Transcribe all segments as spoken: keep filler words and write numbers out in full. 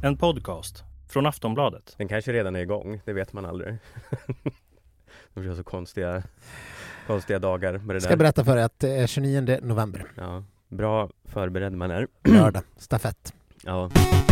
En podcast från Aftonbladet. Den kanske redan är igång, det vet man aldrig. De gör så konstiga, konstiga dagar med det där. Jag ska berätta för dig att det är tjugonionde november. Ja, bra förberedd man är. Lördag, stafett. Ja.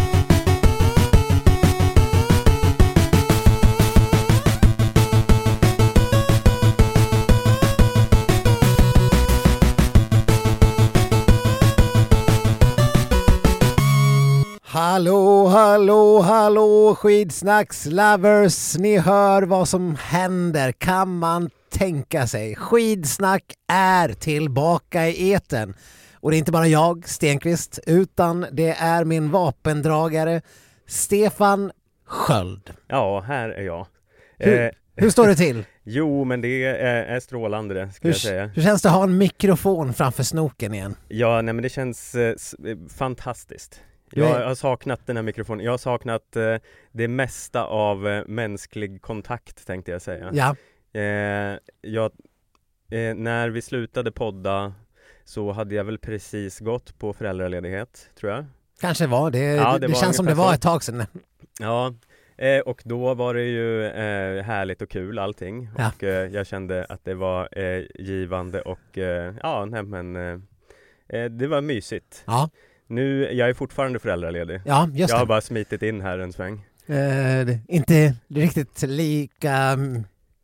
Hallå, hallå, hallå, skidsnacks lovers. Ni hör vad som händer, kan man tänka sig. Skidsnack är tillbaka i etern. Och det är inte bara jag, Stenqvist, utan det är min vapendragare Stefan Sköld. Ja, här är jag. Hur, eh, hur står det till? Jo, men det är, är strålande, ska Hur, jag säga. hur känns det att ha en mikrofon framför snoken igen? Ja, nej, men det känns eh, fantastiskt. Jag har saknat den här mikrofonen. Jag har saknat eh, det mesta av eh, mänsklig kontakt, tänkte jag säga. Ja. Eh, jag, eh, när vi slutade podda så hade jag väl precis gått på föräldraledighet, tror jag. Kanske var det. Ja, det det var känns som det ungefär var så. ett tag sedan. Ja, eh, och då var det ju eh, härligt och kul allting. Ja. Och eh, jag kände att det var eh, givande och eh, ja, nej, men eh, det var mysigt. Ja. Nu, jag är fortfarande föräldraledig. Ja, just Jag har det. bara smitit in här en sväng. Eh, det- inte riktigt lika mm,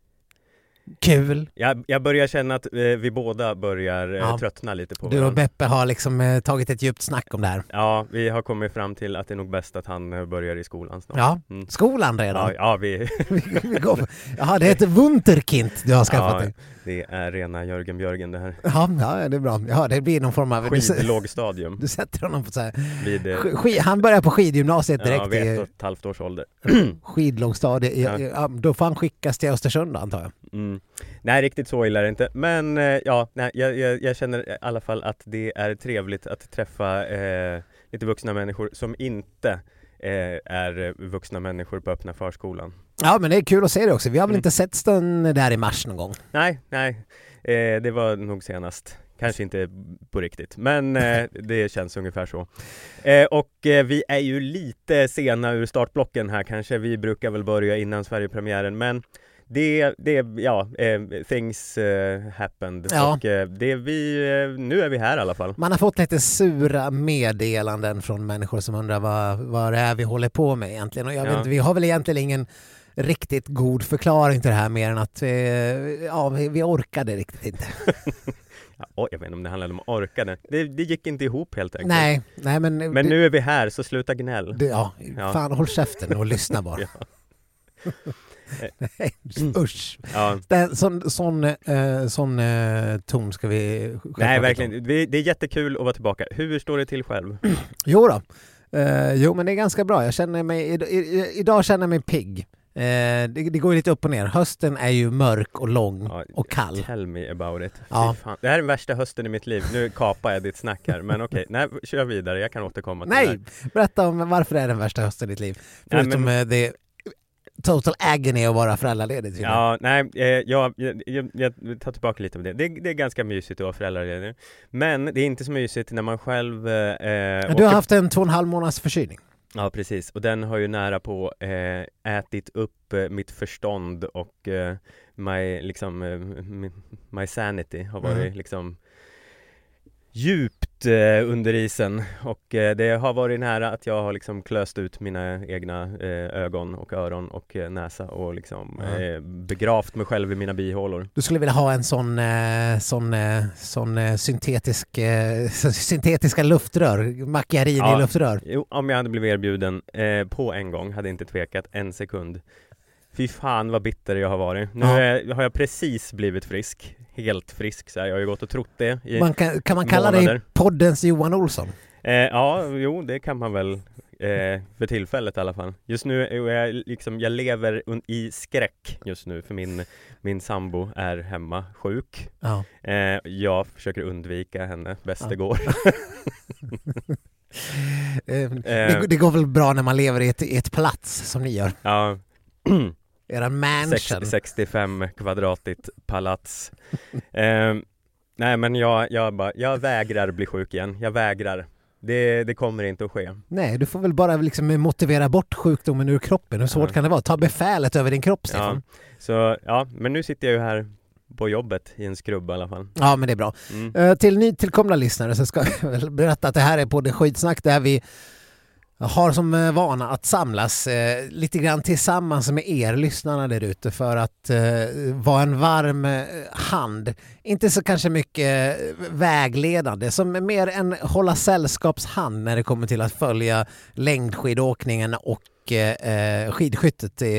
kul. Jag, jag börjar känna att eh, vi båda börjar eh, Ja. tröttna lite på Du och varandra. Beppe har liksom eh, tagit ett djupt snack om det här. Ja, vi har kommit fram till att det är nog bäst att han eh, börjar i skolan snart. Ja, Mm. skolan redan. Ja, ja vi, Vi, vi går på- Jaha, det är ett Wunderkind du har skaffat ja, dig. det är rena Jörgen Björgen det här. Ja, ja, det är bra. Ja, det blir någon form av... Du, s- Skidlågstadium. du sätter honom på så här... Vid, eh, sk- Skid, han börjar på skidgymnasiet direkt ja, vid ett och i ett halvt års ålder. skidlågstadiet. Ja. Ja. Ja, då får han skickas till Östersund, antar jag. Mm. Nej, riktigt så illa är det inte. Men eh, ja, nej, jag, jag, jag känner i alla fall att det är trevligt att träffa eh, lite vuxna människor som inte eh, är vuxna människor på öppna förskolan. Ja, men det är kul att se det också. Vi har väl Mm. inte sett den där i mars någon gång. Nej, nej. Eh, det var nog senast. Kanske inte på riktigt, men eh, det känns ungefär så. Eh, och eh, vi är ju lite sena ur startblocken här kanske. Vi brukar väl börja innan Sverigepremiären, men det, det ja, eh, things eh, happened. Ja. Och eh, det vi, eh, nu är vi här i alla fall. Man har fått lite sura meddelanden från människor som undrar vad, vad det är vi håller på med egentligen. Och jag vet Ja. inte, vi har väl egentligen ingen riktigt god förklaring till det här mer än att vi, ja, vi, vi orkade riktigt inte. Ja, oj, jag vet inte om det handlade om orkade. Det, det gick inte ihop helt enkelt. Nej, nej men... Men det, nu är vi här, så sluta gnäll. det, ja, Ja. fan håll käften och lyssna bara. Ja. Nej, usch. Ja. Den, sån sån, eh, sån eh, ton ska vi... självklart Nej, inte verkligen. Vi, det är jättekul att vara tillbaka. Hur står det till själv? Jo då. Eh, jo, men det är ganska bra. Jag känner mig, i, i, idag känner jag mig pigg. Eh, det, det går ju lite upp och ner. Hösten är ju mörk och lång Ja, och kall. Tell me about it. Ja. Fy fan. Det här är den värsta hösten i mitt liv. Nu kapar jag ditt snack här. Men okej, nej, kör vidare. Jag kan återkomma till det Nej, här. berätta om varför det är den värsta hösten i ditt liv. Nej, Förutom men- eh, det total agony att vara föräldraledig. tydligen. Ja, nej, eh, jag, jag, jag, jag tar tillbaka lite av det. det. Det är ganska mysigt att vara föräldraledig. Men det är inte så mysigt när man själv... Eh, Men åker- du har haft en två och en halv månads förkylning. Ja, precis. Och den har ju nära på eh, ätit upp eh, mitt förstånd och eh, my, liksom, eh, my, my sanity har varit Mm. liksom djupt eh, under isen. Och eh, det har varit nära att jag har liksom klöst ut mina egna eh, ögon och öron och eh, näsa och liksom Mm. eh, begravt mig själv i mina bihålor. Du skulle vilja ha en sån, eh, sån, eh, sån eh, syntetisk, eh, syntetiska luftrör, macchiarini Ja. i luftrör. Jo, om jag hade blivit erbjuden eh, på en gång hade jag inte tvekat en sekund. Fy fan vad bitter jag har varit. Nu Ja. är, har jag precis blivit frisk. Helt frisk så här. Jag har ju gått och trott det i Man kan, kan man kalla dig månader. poddens Johan Olsson? Eh, ja, jo det kan man väl eh, för tillfället i alla fall. Just nu är jag liksom, jag lever un- i skräck just nu för min, min sambo är hemma sjuk. Ja. Eh, jag försöker undvika henne bäst Ja. det går. Eh, det, det går väl bra när man lever i ett, i ett plats som ni gör. Ja. Era mansion. Sex, sextiofem kvadratigt palats. eh, nej men jag, jag, bara, jag vägrar bli sjuk igen. Jag vägrar. det, det kommer inte att ske. Nej, du får väl bara liksom motivera bort sjukdomen ur kroppen. Hur svårt ja. kan det vara? Ta befälet över din kropp, Stefan. Ja. Så ja, men nu sitter jag ju här på jobbet i en skrubb i alla fall. Ja, men det är bra. Mm. Uh, till nytillkomna lyssnare så ska jag berätta att det här är på det Skitsnack där vi har som vana att samlas eh, lite grann tillsammans med er lyssnarna där ute för att eh, vara en varm eh, hand. Inte så kanske mycket vägledande, som mer en hålla sällskapshand när det kommer till att följa längdskidåkningen och eh, skidskyttet, eh,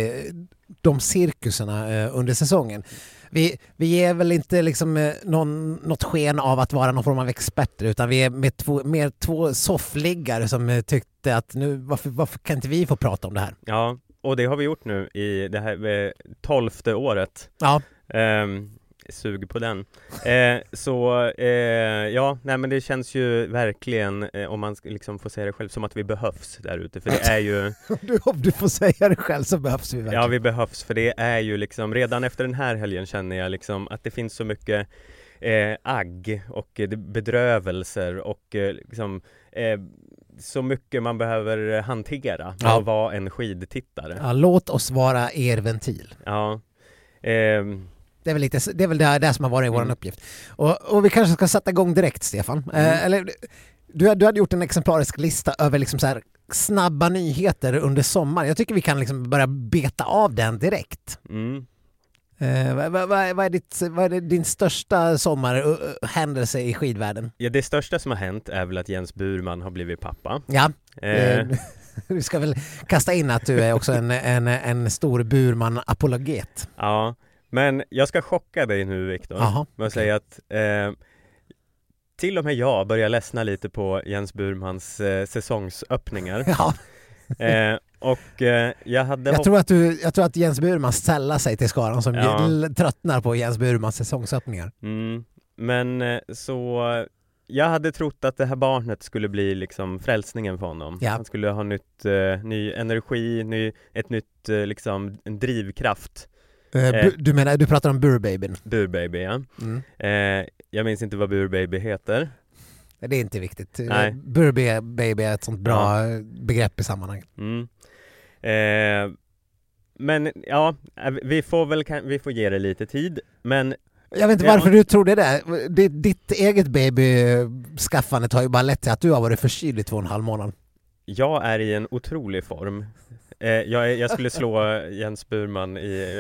de cirkuserna eh, under säsongen. Vi, vi ger väl inte liksom någon, något sken av att vara någon form av experter, utan vi är med två, mer två soffliggare som tyckte att nu, varför, varför kan inte vi få prata om det här? Ja, och det har vi gjort nu i det här tolfte året. Ja. Um, sug på den. Eh, så eh, ja, nej men det känns ju verkligen, eh, om man liksom får säga det själv, som att vi behövs där ute. För det är ju... du, om du får säga det själv så behövs vi verkligen. Ja, vi behövs, för det är ju liksom, redan efter den här helgen känner jag liksom att det finns så mycket eh, agg och eh, bedrövelser och eh, liksom eh, så mycket man behöver hantera ja. och vara en skidtittare. Ja, låt oss vara er ventil. Ja. Eh, Det är väl, lite, det, är väl det, det som har varit mm. vår uppgift. Och, och vi kanske ska sätta igång direkt, Stefan. Mm. Eh, eller, du, du hade gjort en exemplarisk lista över liksom så här snabba nyheter under sommaren. Jag tycker vi kan liksom börja beta av den direkt. Mm. Eh, vad, vad, vad, är ditt, vad är din största sommarhändelse i skidvärlden? Ja, det största som har hänt är väl att Jens Burman har blivit pappa. Ja, eh. du ska väl kasta in att du är också en, en, en stor Burman-apologet. Ja. Men jag ska chocka dig nu, Viktor, med att okay. säga att eh, till och med jag börjar ledsna lite på Jens Burmans eh, säsongsöppningar. Ja. eh, och eh, jag hade jag, tror att du, jag tror att Jens Burman sällar sig till skaran som ja. tröttnar på Jens Burmans säsongsöppningar. Mm. Men eh, så... Jag hade trott att det här barnet skulle bli liksom frälsningen för honom. Ja. Han skulle ha nytt, eh, ny energi, ny, ett nytt eh, liksom, en drivkraft. Uh, du menar, du pratar om Burbabyn? Burbaby, ja. Mm. Eh, jag minns inte vad Burbaby heter. Det är inte viktigt. Nej. Burbaby är ett sånt bra ja. begrepp i sammanhanget. Mm. Eh, men ja, vi får väl vi får ge det lite tid. Men jag vet inte varför ja. du tror det där. Det, ditt eget babyskaffande har ju bara lett till att du har varit förkyld i två och en halv månad. Jag är i en otrolig form. Eh, jag, jag skulle slå Jens Burman i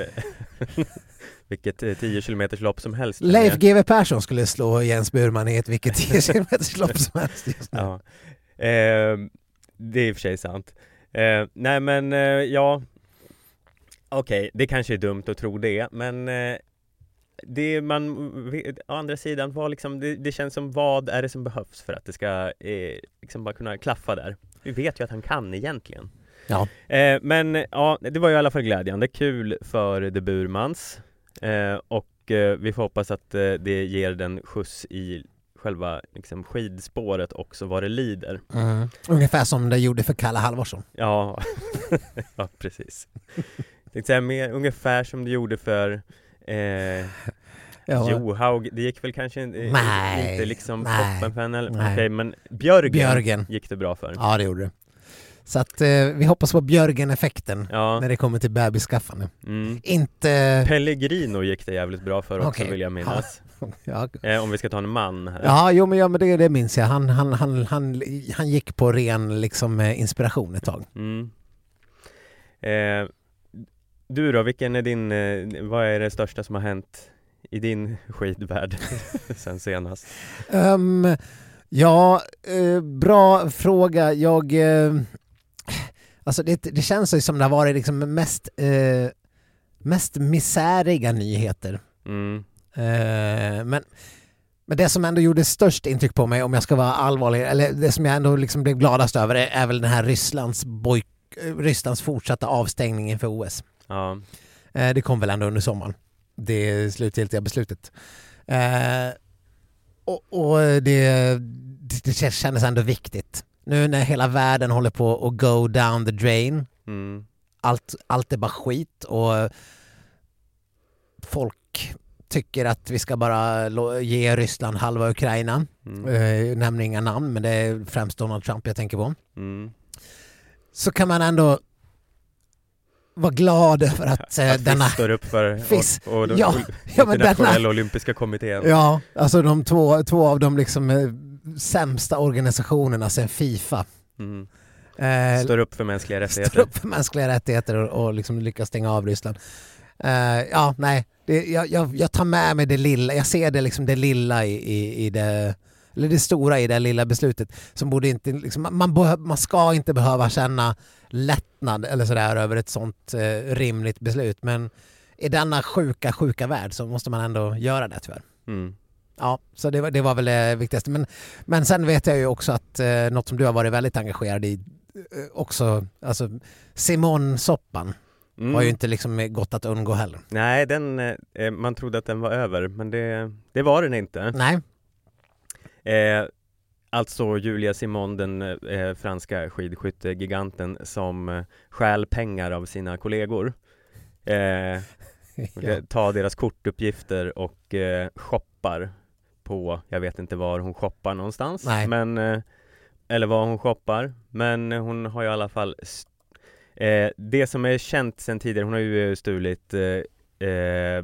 vilket tio kilometers lopp som helst. Leif G W Persson skulle slå Jens Burman i ett vilket tio kilometers lopp som helst just nu. Ja. Eh, det är i och för sig sant. Eh, nej men eh, ja, okej, okay, det kanske är dumt att tro det, men eh, det man, å andra sidan, var liksom, det, det känns som vad är det som behövs för att det ska eh, liksom bara kunna klaffa där. Vi vet ju att han kan egentligen. Ja. Eh, men ja, det var ju i alla fall glädjande. Kul för The Burmans. Eh, och eh, vi får hoppas att eh, det ger den skjuts i själva liksom, skidspåret också vad det lider. Mm. Ungefär som det gjorde för Kalle Halvarsson. Ja, ja precis. Jag tänkte säga mer ungefär som det gjorde för eh, ja. Johaug. Det gick väl kanske inte, nej, inte liksom nej, toppen för henne. Okay, men Björgen, Björgen gick det bra för. Ja, det gjorde det. Så att eh, vi hoppas på Björgen-effekten ja. när det kommer till bebisskaffande. Mm. Inte... Pellegrino gick det jävligt bra för också, okay. vill jag minnas. Ja. Eh, om vi ska ta en man här. Ja, jo, men, ja, men det, det minns jag. Han, han, han, han, han gick på ren liksom, inspiration ett tag. Mm. Eh, du då, vilken är din, eh, vad är det största som har hänt i din skidvärld sen senast? Um, ja, eh, bra fråga. Jag... Eh, Alltså det, det känns ju som det har varit liksom mest, eh, mest misäriga nyheter. Mm. Eh, men, men det som ändå gjorde störst intryck på mig, om jag ska vara allvarlig, eller det som jag ändå liksom blev gladast över, är, är väl den här Rysslands, boy, Rysslands fortsatta avstängning inför O S. Ja. Eh, det kom väl ändå under sommaren. Det slutgiltiga beslutet. Eh, och och det, det kändes ändå viktigt. Nu när hela världen håller på att go down the drain. Mm. Allt, allt är bara skit och folk tycker att vi ska bara lo- ge Ryssland halva Ukraina. Mm. Eh, nämner inga namn, men det är främst Donald Trump jag tänker på. Mm. Så kan man ändå vara glad över att, eh, att denna... FIS står upp för FIS. och, och, och Ja, ja, men internationella denna... olympiska kommittén. Ja, alltså de två, två av de liksom eh, sämsta organisationerna sen FIFA. Mm. Eh, Står upp för mänskliga rättigheter. Står upp för mänskliga rättigheter och, och liksom lyckas stänga av Ryssland. Eh, ja, nej. Det, jag, jag, jag tar med mig det lilla. Jag ser det liksom det lilla i, i, i det... Eller det stora i det lilla beslutet. Som borde inte... Liksom, man, behö, man ska inte behöva känna lättnad eller sådär över ett sånt eh, rimligt beslut. Men i denna sjuka, sjuka värld så måste man ändå göra det tyvärr. Mm. Ja, så det var, det var väl det viktigaste. Men, men sen vet jag ju också att eh, något som du har varit väldigt engagerad i eh, också, alltså Simon-soppan Mm. har ju inte liksom gått att undgå heller. Nej, den, eh, man trodde att den var över, men det, det var den inte. Nej. Eh, alltså Julia Simon, den eh, franska skidskyttegiganten som eh, stjäl pengar av sina kollegor. Eh, Ja. tar deras kortuppgifter och eh, shoppar på, jag vet inte var hon shoppar någonstans. Nej. Men, eh, eller var hon shoppar. Men hon har ju i alla fall st- eh, det som är känt sedan tidigare, hon har ju stulit eh, eh,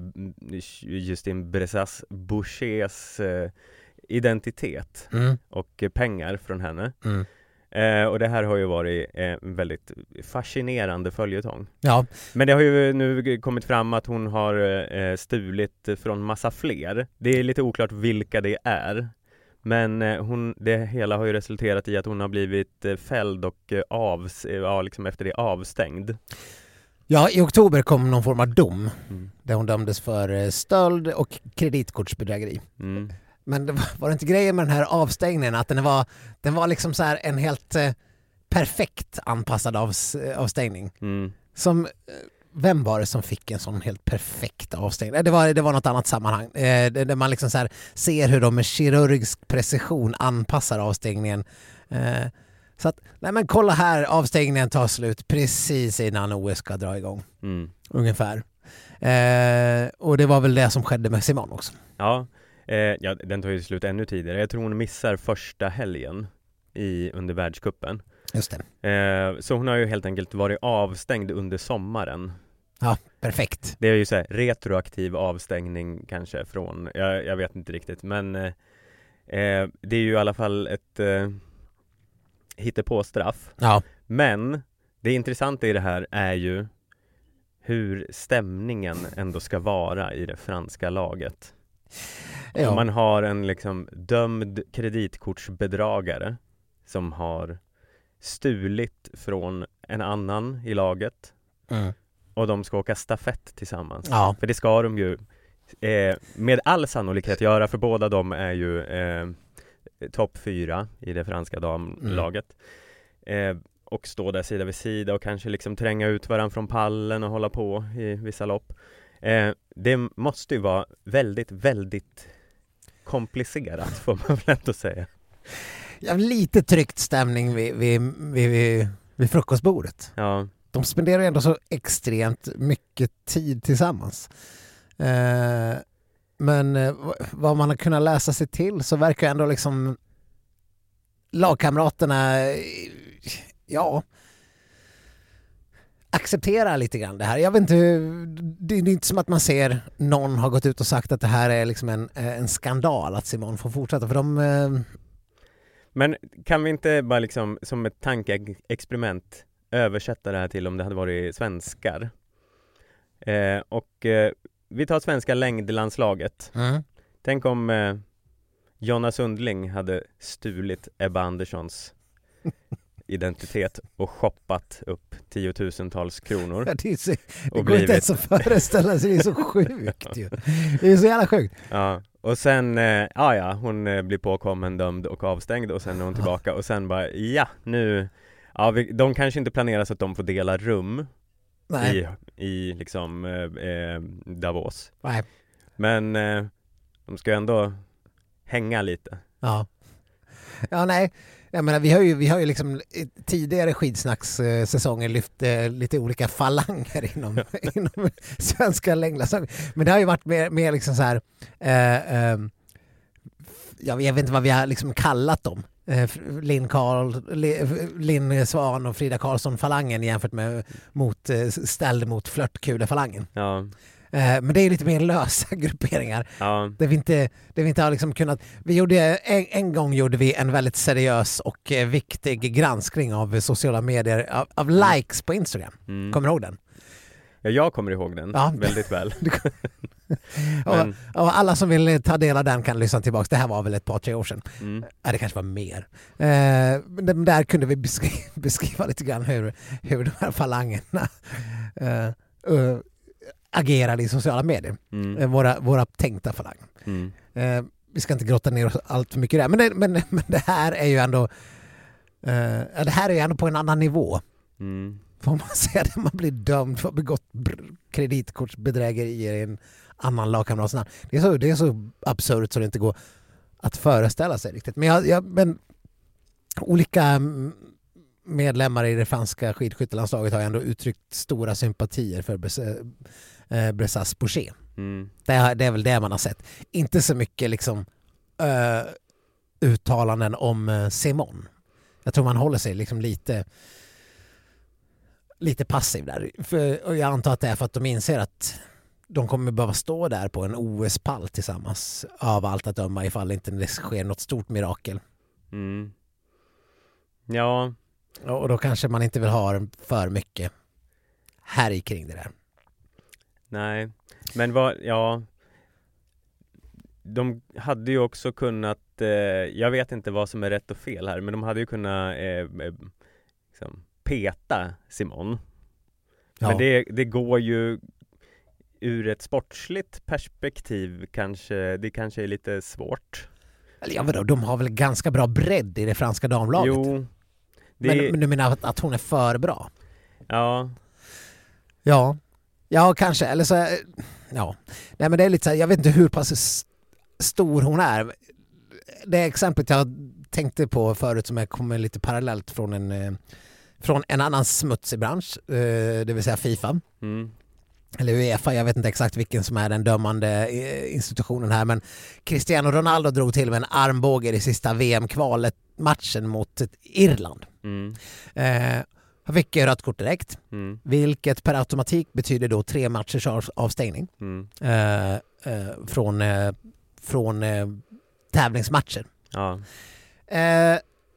Justin Bressas Bouchers eh, identitet Mm. och pengar från henne. Mm. Eh, och det här har ju varit eh, en väldigt fascinerande följetong. Ja. Men det har ju nu kommit fram att hon har eh, stulit från massa fler. Det är lite oklart vilka det är. Men eh, hon, det hela har ju resulterat i att hon har blivit eh, fälld och eh, avs, eh, ja, liksom efter det avstängd. Ja, i oktober kom någon form av dom Mm. där hon dömdes för eh, stöld och kreditkortsbedrägeri. Mm. Men det var, var det inte grejen med den här avstängningen att den var, den var liksom så här en helt eh, perfekt anpassad avs, avstängning. Mm. Som, eh, vem var det som fick en sån helt perfekt avstängning? Eh, Det var, det var något annat sammanhang. Eh, där där man liksom så här ser hur de med kirurgisk precision anpassar avstängningen. Eh, så att, nej men kolla här, avstängningen tar slut precis innan O S ska dra igång. Mm. Ungefär. Eh, och det var väl det som skedde med Simon också. Ja, eh, ja, den tar ju slut ännu tidigare. Jag tror hon missar första helgen i, under världscupen. Just det. Eh, så hon har ju helt enkelt varit avstängd under sommaren. Ja, perfekt. Det är ju så här retroaktiv avstängning kanske från, jag, jag vet inte riktigt, men eh, eh, det är ju i alla fall ett eh, hittepåstraff. Ja. Men det intressanta i det här är ju hur stämningen ändå ska vara i det franska laget. Ja. Om man har en liksom dömd kreditkortsbedragare som har stulit från en annan i laget Mm. och de ska åka stafett tillsammans. Ja. För det ska de ju eh, med all sannolikhet göra, för båda de är ju eh, topp fyra i det franska damlaget. Mm. Eh, och stå där sida vid sida och kanske liksom tränga ut varandra från pallen och hålla på i vissa lopp. Eh, det måste ju vara väldigt, väldigt komplicerat, får man väl ändå säga. Ja, lite tryckt stämning vid, vid, vid, vid, vid frukostbordet. Ja. De spenderar ju ändå så extremt mycket tid tillsammans. Eh, men eh, vad man har kunnat läsa sig till så verkar ändå liksom lagkamraterna, eh, ja, acceptera lite grann det här. Jag vet inte, det är inte som att man ser någon har gått ut och sagt att det här är liksom en, en skandal att Simon får fortsätta, för de... Eh... Men kan vi inte bara liksom som ett tankeexperiment översätta det här till om det hade varit svenskar? Eh, och eh, vi tar svenska längdlandslaget. Mm. Tänk om eh, Jonna Sundling hade stulit Ebba Anderssons identitet och shoppat upp tiotusentals kronor. Ja, det är så, det och går blivit... inte ens att föreställa sig, det är så sjukt ju. Det är så jävla sjukt. Ja, och sen, eh, ja ja, hon eh, blir påkommen, dömd och avstängd och sen är hon tillbaka och sen bara, ja nu, ja vi, de kanske inte planerar så att de får dela rum Nej. i, i liksom eh, eh, Davos. Nej. Men eh, de ska ju ändå hänga lite. Ja. Ja, nej. Jag menar, vi har ju, vi har ju liksom tidigare skidsnackssäsonger lyft eh, lite olika falanger inom, inom svenska längdlandslag. Men det har ju varit mer, mer liksom så här... Eh, eh, jag vet inte vad vi har liksom kallat dem. Eh, Linn, Karl, Linn Svan och Frida Karlsson-falangen jämfört med mot, ställd mot flörtkulefalangen. Ja. Men det är lite mer lösa grupperingar. Ja. Det vi inte, det vi inte har liksom kunnat... Vi gjorde, en, en gång gjorde vi en väldigt seriös och viktig granskning av sociala medier, av, av likes på Instagram. Mm. Kommer du ihåg den? Ja, jag kommer ihåg den ja. väldigt väl. Men... och, och alla som vill ta del av den kan lyssna tillbaka. Det här var väl ett par, tre år sedan. Mm. Ja, det kanske var mer. Eh, men där kunde vi beskriva, beskriva lite grann hur, hur de här falangerna eh, uh, agerade i sociala medier. Mm. Våra, våra tänkta falanger. Mm. Eh, vi ska inte grotta ner oss allt för mycket där. Men det, men, men det här är ju ändå eh, det här är ju ändå på en annan nivå. Mm. Får man säga det? Man blir dömd för att ha begått kreditkortsbedrägerier i en annan lagkamrats namn. Det är så, det är så absurt så det inte går att föreställa sig riktigt. Men, jag, jag, men olika medlemmar i det franska skidskyttelandslaget har ändå uttryckt stora sympatier för Bressas Boucher. Mm. Det, är, det är väl det man har sett. Inte så mycket liksom uh, uttalanden om uh, Simon. Jag tror man håller sig liksom lite lite passiv där. För, och jag antar att det är för att de inser att de kommer behöva stå där på en O S-pall tillsammans av allt att döma ifall inte det sker något stort mirakel. Mm. Ja. Och då kanske man inte vill ha för mycket här kring det där. Nej, men vad, ja, de hade ju också kunnat, eh, jag vet inte vad som är rätt och fel här, men de hade ju kunnat eh, eh, liksom peta Simon. Ja. Men det, det går ju ur ett sportsligt perspektiv kanske, det kanske är lite svårt. Eller ja, vadå, de har väl ganska bra bredd i det franska damlaget? Jo. Det... Men, men du menar att, att hon är för bra? Ja. Ja. Ja, kanske. Eller så, ja. Nej, men det är lite så här, jag vet inte hur pass stor hon är. Det exemplet jag tänkte på förut som är kommer lite parallellt från en, från en annan smutsig bransch, det vill säga FIFA. Mm. Eller UEFA, jag vet inte exakt vilken som är den dömande institutionen här, men Cristiano Ronaldo drog till med en armbåge i sista V M-kvalet matchen mot Irland. Mm. Eh, han fick rött kort direkt, mm. vilket per automatik betyder då tre matchers avstängning mm. eh, eh, från, eh, från eh, tävlingsmatcher. Ja. Eh,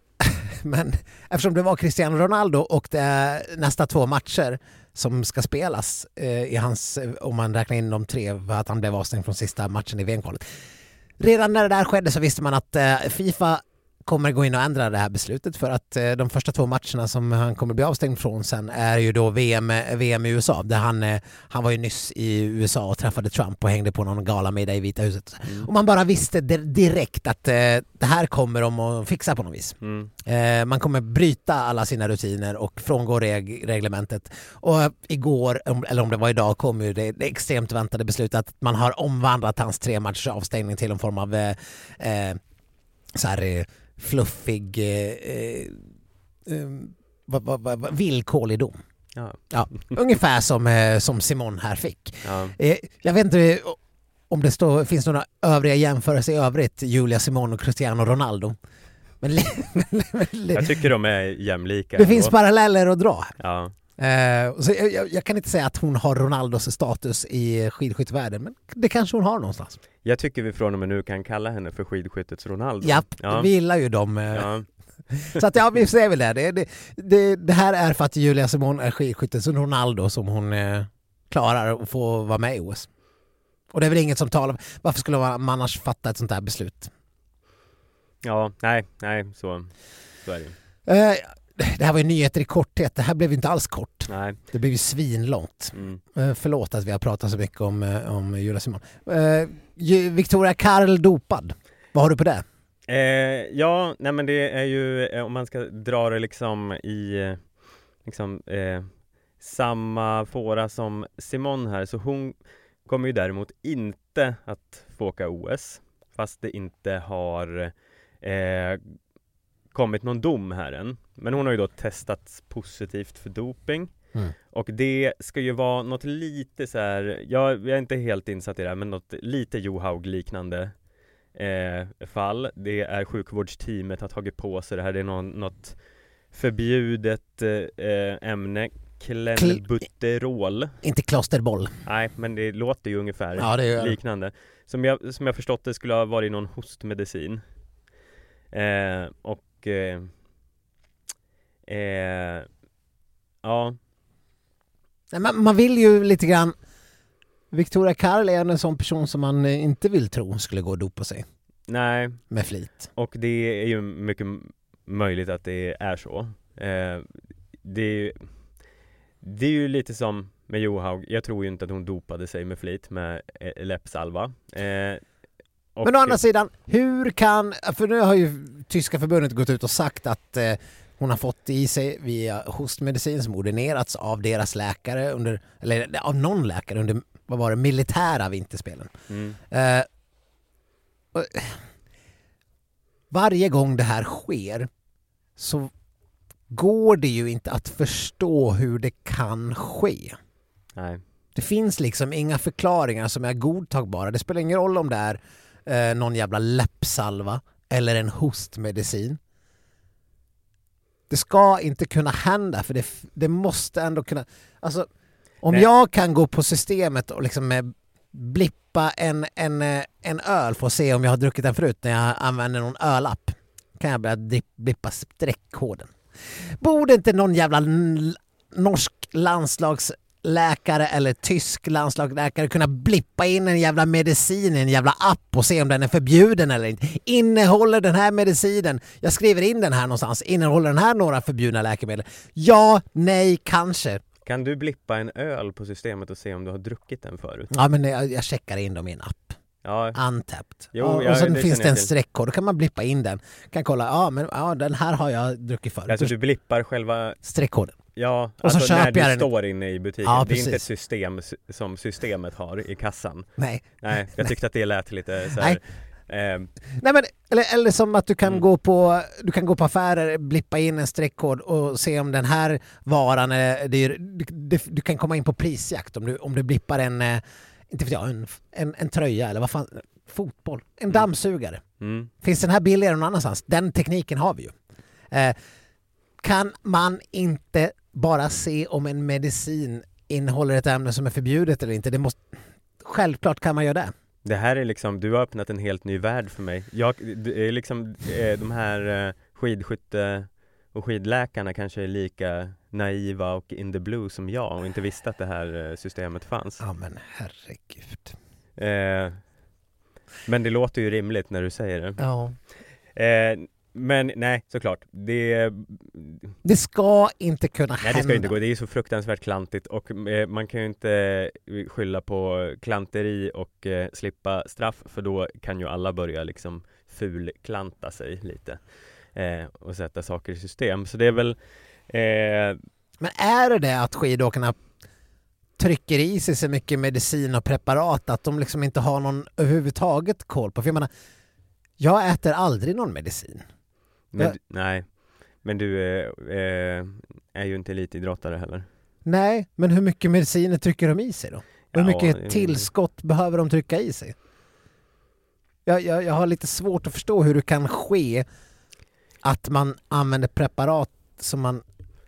men eftersom det var Cristiano Ronaldo och det är nästa två matcher som ska spelas eh, i hans, om man räknar in de tre för att han blev avstängd från sista matchen i V M-kvalet. Redan när det där skedde så visste man att eh, FIFA kommer gå in och ändra det här beslutet för att eh, de första två matcherna som han kommer bli avstängd från sen är ju då V M, V M i U S A där han, eh, han var ju nyss i U S A och träffade Trump och hängde på någon galamiddag i Vita huset. Mm. Och man bara visste direkt att eh, det här kommer de att fixa på något vis. Mm. Eh, man kommer bryta alla sina rutiner och frångå reg- reglementet. Och igår, eller om det var idag, kom ju det, det extremt väntade beslutet att man har omvandlat hans tre matchers avstängning till en form av eh, eh, så här eh, fluffig eh, eh, va, va, va, villkorlig dom. Ja. Ja, ungefär som, eh, som Simon här fick. Ja. Eh, jag vet inte om det står, finns några övriga jämförelser i övrigt, Julia Simon och Cristiano Ronaldo. Men, jag tycker de är jämlika. Det ändå. Finns paralleller att dra. Ja. Eh, så jag, jag kan inte säga att hon har Ronaldos status i skidskyttevärlden, men det kanske hon har någonstans. Jag tycker vi från och med nu kan kalla henne för skidskyttets Ronaldo. Japp, ja, vi gillar ju dem. Ja. Så att ja, vi ser väl det. Det, det, det. det här är för att Julia Simon är skidskyttets Ronaldo som hon eh, klarar att få vara med i O S. Och det är väl inget som talar. Varför skulle man annars fatta ett sånt här beslut? Ja, nej, nej, så, så är det. Eh, Det här var ju nyheter i korthet. Det här blev inte alls kort. Nej. Det blev ju svinlångt. Mm. Eh, förlåt att vi har pratat så mycket om, om Julia Simon. Eh, Victoria Karl dopad. Vad har du på det? Eh, ja, nej men det är ju, om man ska dra det liksom i liksom, eh, samma fåra som Simon här, så hon kommer ju däremot inte att få åka O S, fast det inte har eh, kommit någon dom här än. Men hon har ju då testats positivt för doping. Mm. Och det ska ju vara något lite så här, jag, jag är inte helt insatt i det här, men något lite Johaug-liknande eh, fall. Det är sjukvårdsteamet har tagit på sig det här. Det är någon, något förbjudet eh, ämne, klenbuterol. Inte klosterboll. Nej, men det låter ju ungefär ja, det liknande. Som jag, som jag förstått det skulle ha varit någon hostmedicin. Eh, och eh, eh, ja. Man, man vill ju lite grann. Victoria Karl är en sån person som man inte vill tro skulle gå och dopa sig. Nej. Med flit. Och det är ju mycket möjligt att det är så. Eh, det, är ju, det är ju lite som med Johaug. Jag tror ju inte att hon dopade sig med flit med eh, läppsalva. Eh, och Men å andra sidan, hur kan... För nu har ju tyska förbundet gått ut och sagt att eh, hon har fått i sig via hostmedicin som ordinerats av deras läkare under... Eller av någon läkare under, vad var det, militära vinterspelen. Mm. Eh, och, varje gång det här sker så går det ju inte att förstå hur det kan ske. Nej. Det finns liksom inga förklaringar som är godtagbara. Det spelar ingen roll om det är eh, någon jävla läppsalva eller en hostmedicin. Det ska inte kunna hända, för det, det måste ändå kunna... Alltså, om Nej. jag kan gå på systemet och liksom med blippa en, en, en öl för att se om jag har druckit den förut när jag använder någon ölapp, kan jag börja blippa streckkoden. Borde inte någon jävla n- norsk landslagsläkare eller tysk landslagsläkare kunna blippa in en jävla medicin i en jävla app och se om den är förbjuden eller inte? Innehåller den här medicinen, jag skriver in den här någonstans, innehåller den här några förbjudna läkemedel? Ja, nej, kanske. Kan du blippa en öl på systemet och se om du har druckit den förut? Ja, men jag, jag checkar in dem i en app. Ja. Untapped. Jo, ja, ja, och sen det finns det en till. streckkod. Då kan man blippa in den. Kan kolla, ja men ja, den här har jag druckit förut. Alltså du blippar själva streckkoden. Ja, och så alltså köper när du jag den. står inne i butiken. Ja, det är inte ett system som systemet har i kassan. Nej. Nej, jag tyckte att det lät lite så här. Nej. Eh, Nej, men, eller, eller som att du kan, mm. gå på, du kan gå på affärer, blippa in en streckkod och se om den här varan är dyr. Du, du, du kan komma in på prisjakt om du, om du blippar en, inte vet jag, en, en, en tröja eller vad fan, fotboll, en mm. dammsugare. Mm. Finns den här billigare någon annanstans? Den tekniken har vi ju. Eh, kan man inte bara se om en medicin innehåller ett ämne som är förbjudet eller inte? Det måste, självklart kan man göra det. Det här är liksom, du har öppnat en helt ny värld för mig. Jag, det är liksom, de här skidskytte och skidläkarna kanske är lika naiva och in the blue som jag och inte visste att det här systemet fanns. Ja, men herregud. Eh, men det låter ju rimligt när du säger det. Ja. Eh, men nej, såklart. Det, det ska inte kunna nej, hända. Det ska inte gå. Det är så fruktansvärt klantigt och eh, man kan ju inte skylla på klanteri och eh, slippa straff, för då kan ju alla börja liksom fulklanta sig lite eh, och sätta saker i system. Så det är väl... Eh... Men är det det att skidåkarna trycker i sig så mycket medicin och preparat att de liksom inte har någon överhuvudtaget koll på? För jag menar, jag äter aldrig någon medicin. Men, jag... Nej, men du eh, är ju inte elitidrottare heller. Nej, men hur mycket mediciner trycker de i sig då? Och hur ja, mycket det... tillskott behöver de trycka i sig? Jag, jag, jag har lite svårt att förstå hur det kan ske att man använder preparat som man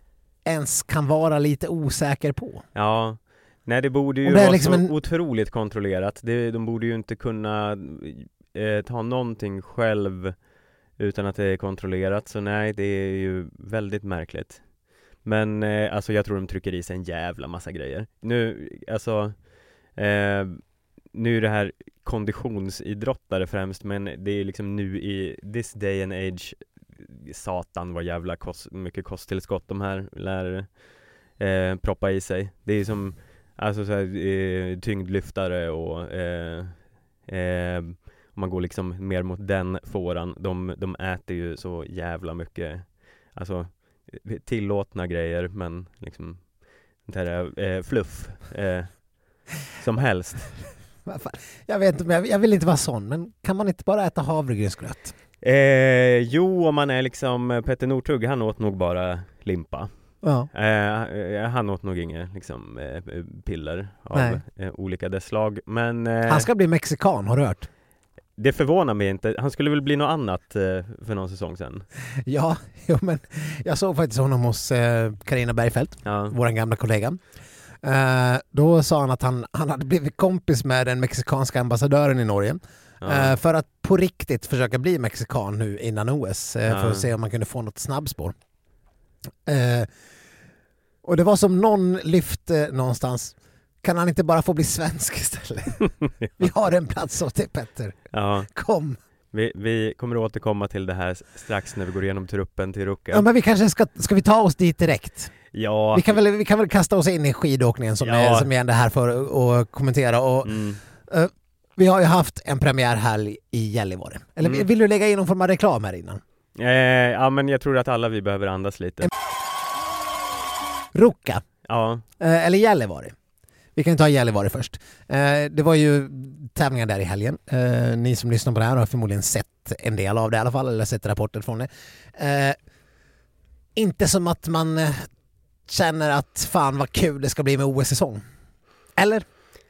ens kan vara lite osäker på. Ja, nej det borde ju det vara liksom så en... otroligt kontrollerat. Det, de borde ju inte kunna eh, ta någonting själv utan att det är kontrollerat. Så nej, det är ju väldigt märkligt. Men eh, alltså jag tror de trycker i sig en jävla massa grejer. Nu, alltså eh, nu är det här konditionsidrottare främst, men det är liksom nu i this day and age, satan vad jävla kost, mycket kosttillskott de här lär eh, proppa i sig. Det är som alltså så här, eh, tyngdlyftare och eh, eh, om man går liksom mer mot den fåran, de, de äter ju så jävla mycket, alltså tillåtna grejer, men liksom det här eh, fluff eh, som helst. Jag vet inte, jag vill inte vara sån, men kan man inte bara äta havregrynsgröt? Eh, jo, om man är liksom Petter Northug, han åt nog bara limpa. Ja. Eh, han åt nog inga liksom, eh, piller av eh, olika dess slag. Men, eh, Han ska bli mexikan, har du hört? det förvånar mig inte. Han skulle väl bli något annat eh, för någon säsong sedan. Ja, jo, men jag såg faktiskt honom hos eh, Carina Bergfeldt, Ja. vår gamla kollega. Eh, då sa han att han, han hade blivit kompis med den mexikanska ambassadören i Norge. Ja. Eh, för att på riktigt försöka bli mexikan nu innan O S. Eh, Ja. För att se om man kunde få något snabbspår. Eh, och det var som någon lyfte någonstans. Kan han inte bara få bli svensk istället? Vi har en plats åt dig, Petter. Ja. Kom. Vi, vi kommer att återkomma till det här strax när vi går igenom truppen till Ruka. Ja, men vi kanske ska, ska vi ta oss dit direkt? Ja. Vi kan väl, vi kan väl kasta oss in i skidåkningen som, Ja. är, som är ändå här för att att kommentera. Och, Mm. eh, vi har ju haft en premiärhelg i Gällivare. Eller Mm. vill du lägga in någon form av reklam här innan? Eh, ja, men jag tror att alla vi behöver andas lite. Ruka, Ja. eh, eller Gällivare. Vi kan ta Gällivare först. Eh, det var ju tävlingar där i helgen. Eh, ni som lyssnar på det här har förmodligen sett en del av det i alla fall, eller sett rapporter från det. Eh, inte som att man eh, känner att fan vad kul det ska bli med O S-säsong. Eller?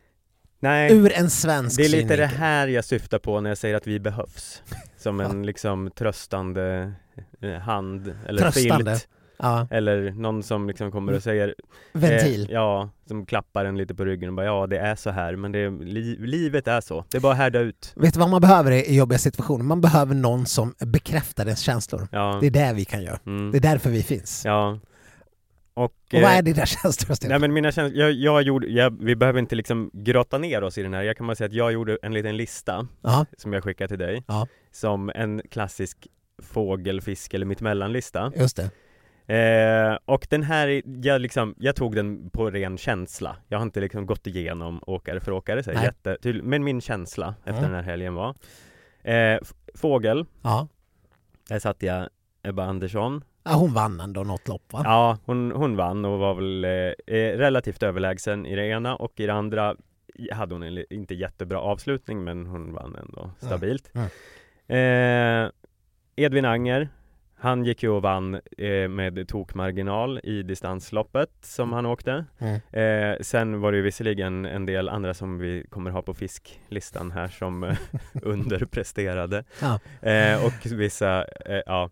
Nej. Ur en svensk Det är lite det synvinkel. här jag syftar på när jag säger att vi behövs. Som en liksom tröstande eh, hand eller Tröstande. filt. Ja, Eller någon som liksom kommer och säger ventil. eh, ja, som klappar en lite på ryggen och bara ja, det är så här, men det, li, livet är så. Det är bara att härda ut. Vet du vad man behöver i jobbiga situationer? Man behöver någon som bekräftar ens känslor. Ja. Det är det vi kan göra. Mm. Det är därför vi finns. Ja. Och, Och vad eh, är dina känslor, Stefan? Nej, men mina känslor, jag, jag gjorde, jag, vi behöver inte liksom grotta ner oss i den här. Jag kan bara säga att jag gjorde en liten lista Ja, som jag skickade till dig. Ja. Som en klassisk fågel, fisk eller mittemellanlista. just det. Eh, och den här, jag, liksom, jag tog den på ren känsla. Jag har inte liksom gått igenom åkare för åkare, så Nej. jätte, tydlig, men min känsla efter Mm. den här helgen var eh, f- fågel, Ja. där satt jag Ebba Andersson. Ja, hon vann ändå något lopp, va? Ja, hon, hon vann och var väl eh, eh, relativt överlägsen i det ena, och i det andra hade hon en li- inte jättebra avslutning, men hon vann ändå stabilt. Mm. Eh, Edvin Anger, han gick ju och vann eh, med tokmarginal i distansloppet som han åkte. Mm. Eh, sen var det ju visserligen en del andra som vi kommer ha på fisklistan här som eh, underpresterade. Ja. Eh, och vissa, eh, ja.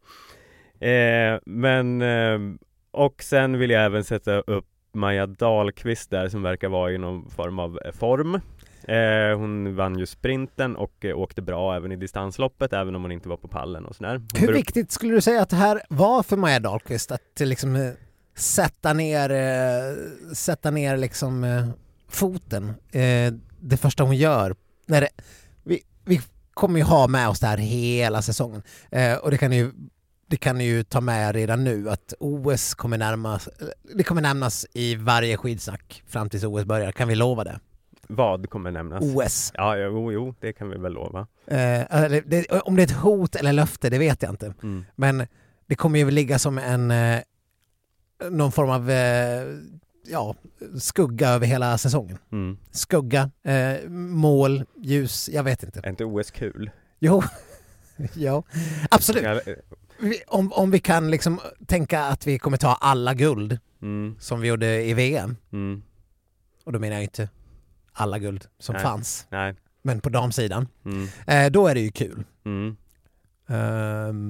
Eh, men, eh, och sen vill jag även sätta upp Maja Dahlqvist där, som verkar vara i någon form av eh, form. Eh, hon vann ju sprinten och eh, åkte bra även i distansloppet, även om hon inte var på pallen och sådär. Hon Hur bero- viktigt skulle du säga att det här var för Maja Dahlqvist att eh, liksom eh, sätta ner, eh, sätta ner liksom eh, foten eh, det första hon gör? När det, vi, vi kommer ju ha med oss det här hela säsongen eh, och det kan ju det kan ju ta med redan nu att O S kommer närmas, det kommer nämnas i varje skidsnack fram tills O S börjar. Kan vi lova det? Vad kommer nämnas? O S. Ja, jo, jo, det kan vi väl lova. Eh, eller det, om det är ett hot eller löfte, det vet jag inte. Mm. Men det kommer ju ligga som en eh, någon form av eh, ja, skugga över hela säsongen. Mm. Skugga, eh, mål, ljus, jag vet inte. Är inte O S kul? Jo, ja, absolut. Ja, Vi- Om, om vi kan liksom tänka att vi kommer ta alla guld mm, som vi gjorde i V M, mm, och då menar jag inte alla guld som Nej. fanns, nej. men på damsidan, Mm, eh, då är det ju kul. mm, Ehm,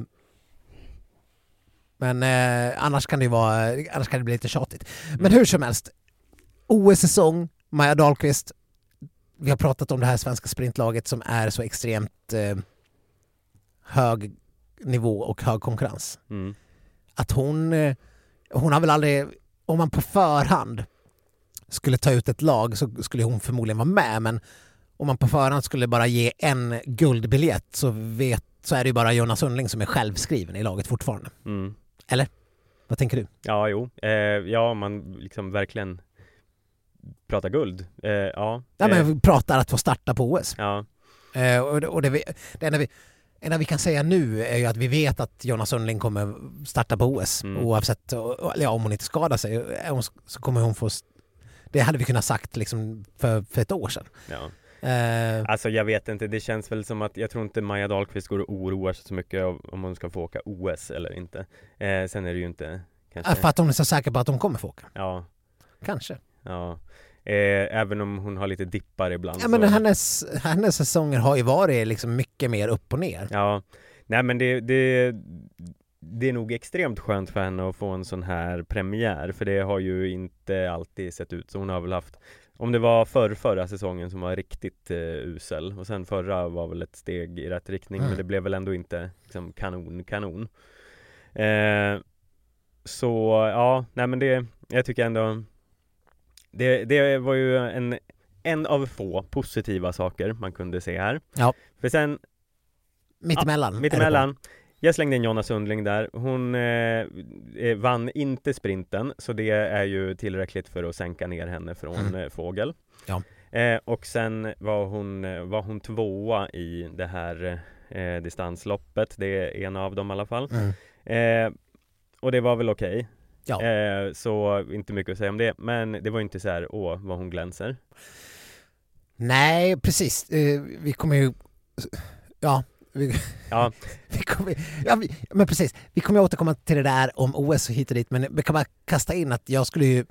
men eh, annars kan det ju vara, annars kan det bli lite tjatigt. Men hur som helst, O S-säsong, Maja Dahlqvist, vi har pratat om det här svenska sprintlaget som är så extremt eh, hög nivå och hög konkurrens. mm, Att hon, eh, hon har väl aldrig, om man på förhand skulle ta ut ett lag så skulle hon förmodligen vara med, men om man på förhand skulle bara ge en guldbiljett så, vet, så är det ju bara Jonas Sundling som är självskriven i laget fortfarande. mm. Vad tänker du? Ja, jo. Eh, ja, man liksom verkligen pratar guld. Eh, ja. Ja, eh, men vi pratar att få starta på O S. ja. Eh, och det, och det, vi, det enda, vi, enda vi kan säga nu är ju att vi vet att Jonas Sundling kommer starta på O S. Mm. Oavsett, och- ja, om hon inte skadar sig eh, hon- så kommer hon få... Det hade vi kunnat sagt liksom för, för ett år sedan. Ja. Eh, Alltså jag vet inte, det känns väl som att jag tror inte Maja Dahlqvist går och oroar sig så mycket av om hon ska få åka O S eller inte. Eh, sen är det ju inte kanske... för att hon är så säker på att hon kommer få åka. Ja, Kanske. ja. Eh, även om hon har lite dippar ibland. Ja, men så... hennes, hennes säsonger har ju varit liksom mycket mer upp och ner. Ja, nej men det, det, det är nog extremt skönt för henne att få en sån här premiär. För det har ju inte alltid sett ut så. Hon har väl haft, om det var förr, förra säsongen som var riktigt eh, usel. Och sen förra var väl ett steg i rätt riktning. Mm. Men det blev väl ändå inte liksom, kanon, kanon. Eh, så ja, nej men det, jag tycker ändå det, det var ju en, en av få positiva saker man kunde se här. Ja. För sen Mittemellan. Ja, mittemellan. Jag slängde in Jonna Sundling där. Hon eh, vann inte sprinten, så det är ju tillräckligt för att sänka ner henne från Mm. eh, Fågel. Ja. Eh, och sen var hon, var hon tvåa i det här eh, distansloppet. Det är en av dem i alla fall. Mm. Eh, och det var väl okej. Ja. Eh, så inte mycket att säga om det. Men det var inte så här, åh, vad hon glänser. Nej, precis. Eh, vi kommer ju... Ja, vi, Ja, vi kommer, ja vi, men precis. Vi kommer återkomma till det där om O S och hit och dit, men vi kan bara kasta in att jag skulle ju...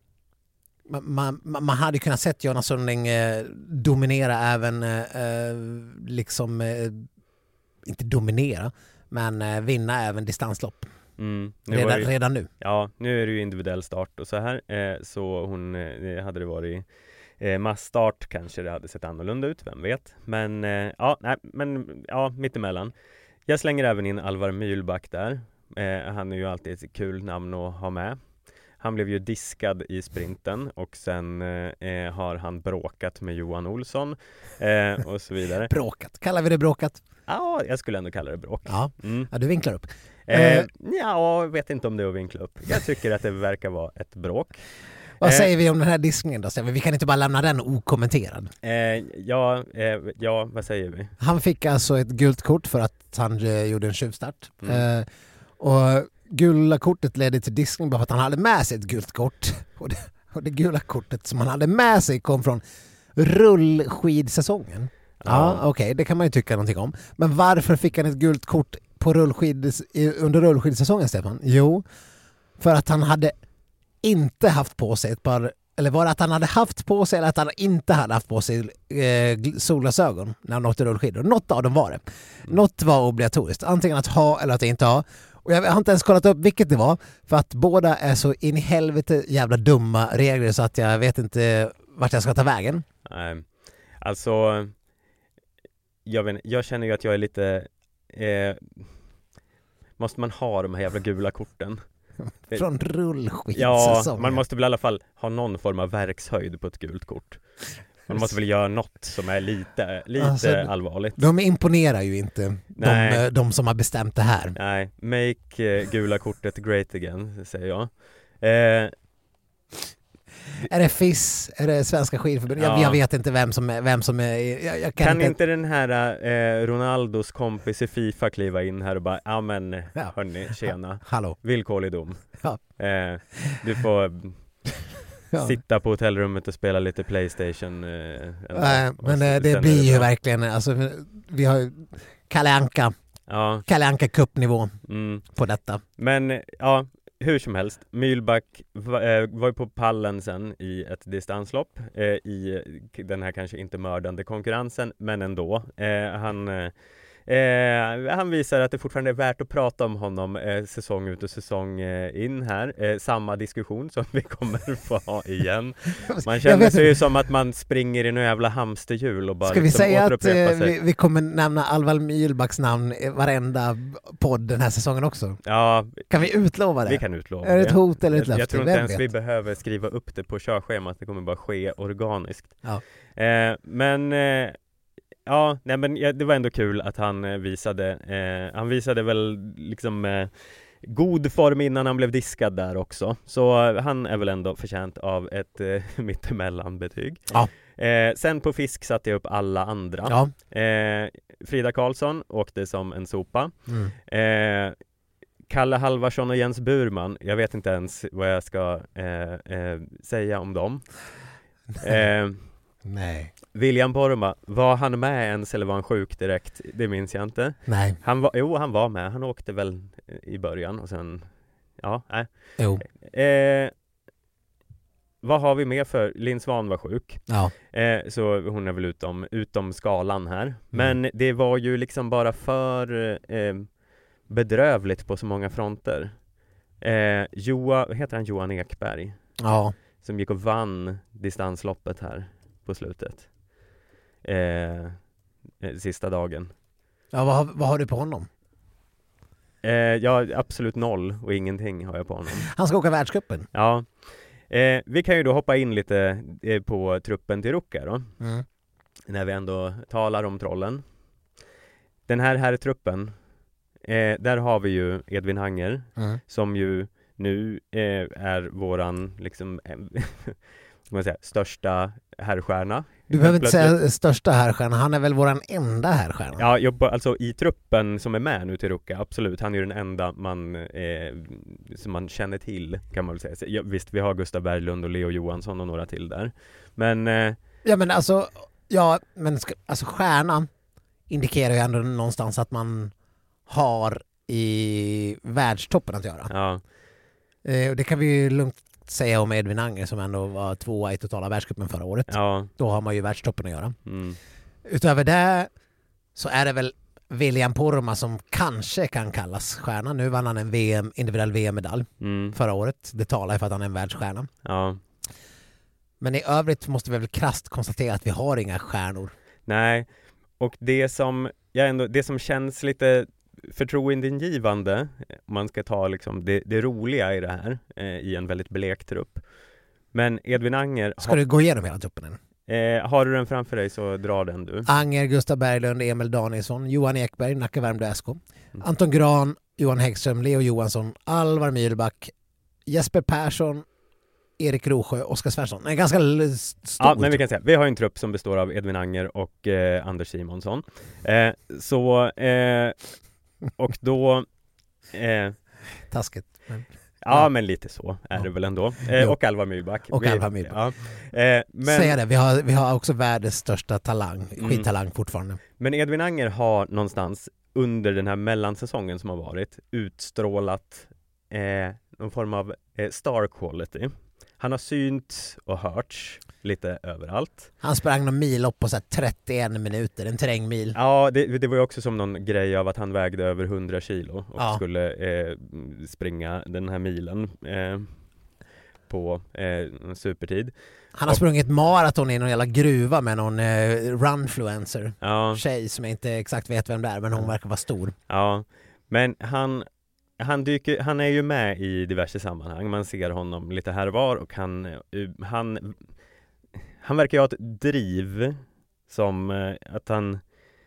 Man, man, man hade kunnat sett Jonna Sundling eh, dominera även, eh, liksom, eh, inte dominera, men eh, vinna även distanslopp. mm, nu Redan, var det, redan nu. ja, nu är det ju individuell start och så här. Eh, så hon, eh, hade det varit eh, massstart kanske det hade sett annorlunda ut, vem vet. Men eh, ja, nej, men ja, mittemellan. Jag slänger även in Alvar Mühlback där. Eh, han är ju alltid ett kul namn att ha med. Han blev ju diskad i sprinten och sen eh, har han bråkat med Johan Olsson eh, och så vidare. Bråkat. Kallar vi det bråkat? Ja, jag skulle ändå kalla det bråk. Ja, Mm. ja du vinklar upp. Eh, Eh. ja, jag vet inte om det är att vinkla upp. Jag tycker att det verkar vara ett bråk. Vad Eh. säger vi om den här diskningen då? Vi kan inte bara lämna den okommenterad. Eh, ja, eh, ja, vad säger vi? Han fick alltså ett gult kort för att han eh, gjorde en tjuvstart. Mm. Eh, och gula kortet ledde till diskning bara för att han hade med sig ett gult kort. Och det, och det gula kortet som han hade med sig kom från rullskidsäsongen. Ja, Ja. okej, okay, det kan man ju tycka någonting om. Men varför fick han ett gult kort på rullskid, under rullskidsäsongen, Stefan? Jo, för att han hade inte haft på sig ett par, eller var det att han hade haft på sig eller att han inte hade haft på sig eh, solglasögon när han åkte rullskidor. Något av dem var det. Något var obligatoriskt. Antingen att ha eller att inte ha. Och jag har inte ens kollat upp vilket det var, för att båda är så in i helvete jävla dumma regler så att jag vet inte vart jag ska ta vägen. Nej, alltså jag, vet, jag känner ju att jag är lite eh, måste man ha de här jävla gula korten? Från rullskidsäsongen. Ja, man måste väl i alla fall ha någon form av verkshöjd på ett gult kort. Man måste väl göra något som är lite, lite Alltså, allvarligt. De imponerar ju inte, de, Nej. de som har bestämt det här. Nej, make eh, gula kortet great again, säger jag. Eh, Är det F I S? Är det Svenska skidförbundet? Ja. Jag, jag vet inte vem som är... Vem som är jag, jag kan kan inte... inte den här eh, Ronaldos kompis i FIFA kliva in här och bara, ja men Ja. hörni, tjena, Hallå. villkorlig dom. Ja. Eh, du får Ja. sitta på hotellrummet och spela lite Playstation. Eh, en Nej, dag. Och men sen det, är det blir ju bra. verkligen... Alltså, vi har ju Kalle Anka, Ja, Kalle Anka Cup-nivå mm. på detta. Men ja, hur som helst, Mühlback va, eh, var ju på pallen sen i ett distanslopp eh, i den här kanske inte mördande konkurrensen, men ändå. Eh, han, eh, eh, han visar att det fortfarande är värt att prata om honom eh, säsong ut och säsong eh, in här. Eh, samma diskussion som vi kommer få ha igen. Man Jag känner vet sig ju inte. som att man springer i några jävla hamsterhjul och bara Ska vi liksom säga att återupprepar eh, sig. vi, vi kommer nämna Alvar Mühlbacks namn i varenda podd den här säsongen också? Ja, Kan vi utlova det? vi kan utlova Är det ett hot eller ett jag, löfte? jag tror inte Vem ens vet? vi behöver skriva upp det på körschemat. Det kommer bara ske organiskt. Ja. Eh, men eh, ja, nej, men ja, det var ändå kul att han eh, visade eh, han visade väl liksom eh, god form innan han blev diskad där också. Så eh, han är väl ändå förtjänt av ett eh, mittemellanbetyg. Ja. Eh, sen på fisk satte jag upp alla andra. Ja. Eh, Frida Karlsson åkte som en sopa. Mm. Eh, Kalle Halvarsson och Jens Burman, jag vet inte ens vad jag ska eh, eh, säga om dem. Eh, Nej. William Poromaa, var han med ens eller var han sjuk direkt? Det minns jag inte. Nej. Han var, jo, han var med. Han åkte väl i början och sen, ja, nej. Jo. Eh, vad har vi med för? Linn Svan var sjuk. Ja. Eh, så hon är väl utom, utom skalan här. Men mm. det var ju liksom bara för eh, bedrövligt på så många fronter. Eh, Joa, heter han Johan Ekberg? Ja. Som gick och vann distansloppet här på slutet. Eh, sista dagen. Ja, vad, har- vad har du på honom? Eh, ja, absolut noll och ingenting har jag på honom. Han ska åka världscupen. Ja. Eh, vi kan ju då hoppa in lite eh, på truppen till Ruka då. Mm. När vi ändå talar om trollen. Den här här truppen, eh, där har vi ju Edvin Hanger Mm. som ju nu eh, är våran liksom eh, ska man säga, största herrstjärna. Du behöver inte Plötsligt. säga största härstjärna, han är väl våran enda härstjärna. Ja, jag, alltså i truppen som är med nu till Ruka, absolut. Han är ju den enda man eh, som man känner till, kan man väl säga. Så, ja, visst, vi har Gustav Berglund och Leo Johansson och några till där. Men eh, Ja men alltså, ja, men ska, alltså stjärnan indikerar ju ändå någonstans att man har i världstoppen att göra. ja, Eh, och det kan vi ju lugnt säga om Edvin Anger som ändå var tvåa i totala världscupen förra året. ja, Då har man ju världstoppen att göra. mm, Utöver det så är det väl William Poromaa som kanske kan kallas stjärna. Nu vann han en V M, individuell V M-medalj mm, förra året. Det talar ju för att han är en världsstjärna. ja. Men i övrigt måste vi väl krasst konstatera att vi har inga stjärnor. Nej, och det som, jag ändå, det som känns lite förtroendeingivande, om man ska ta liksom det, det roliga i det här, eh, i en väldigt blek trupp. Men Edvin Anger, Ska du gå igenom hela truppen än? eh, har du den framför dig så dra den du. Anger, Gustav Berglund, Emil Danielsson, Johan Ekberg, Nacka Värmdö S K, Mm. Anton Gran, Johan Häggström, Leo Johansson, Alvar Myhlback, Jesper Persson, Erik Rosjö, Oskar Svensson. En ganska l- stor Ja, men vi trupp. kan säga, vi har en trupp som består av Edvin Anger och eh, Anders Simonsson. Eh, så, eh, och då, eh, Taskigt. Men... ja, Ja. men lite så är Ja. det väl ändå. Eh, Jo. och Alvar Myhlback. Och Vi- Alvar Myhlback. Ja. Eh, men, Säga det, vi har, vi har också världens största talang, Mm. skittalang fortfarande. men Edvin Anger har någonstans under den här mellansäsongen som har varit utstrålat eh, någon form av eh, star quality. Han har synts och hörts lite överallt. Han sprang någon millopp på så här trettioen minuter, en terrängmil. Ja, det, det var ju också som någon grej av att han vägde över hundra kilo och Ja. skulle eh, springa den här milen eh, på eh, en supertid. Han har Och- sprungit maraton i någon jävla gruva med någon eh, runfluencer. Ja, Tjej som jag inte exakt vet vem det är, men hon verkar vara stor. ja. Men han, han, dyker, han är ju med i diverse sammanhang. Man ser honom lite här och var och han, eh, han, han verkar ju ha ett driv som eh, att han...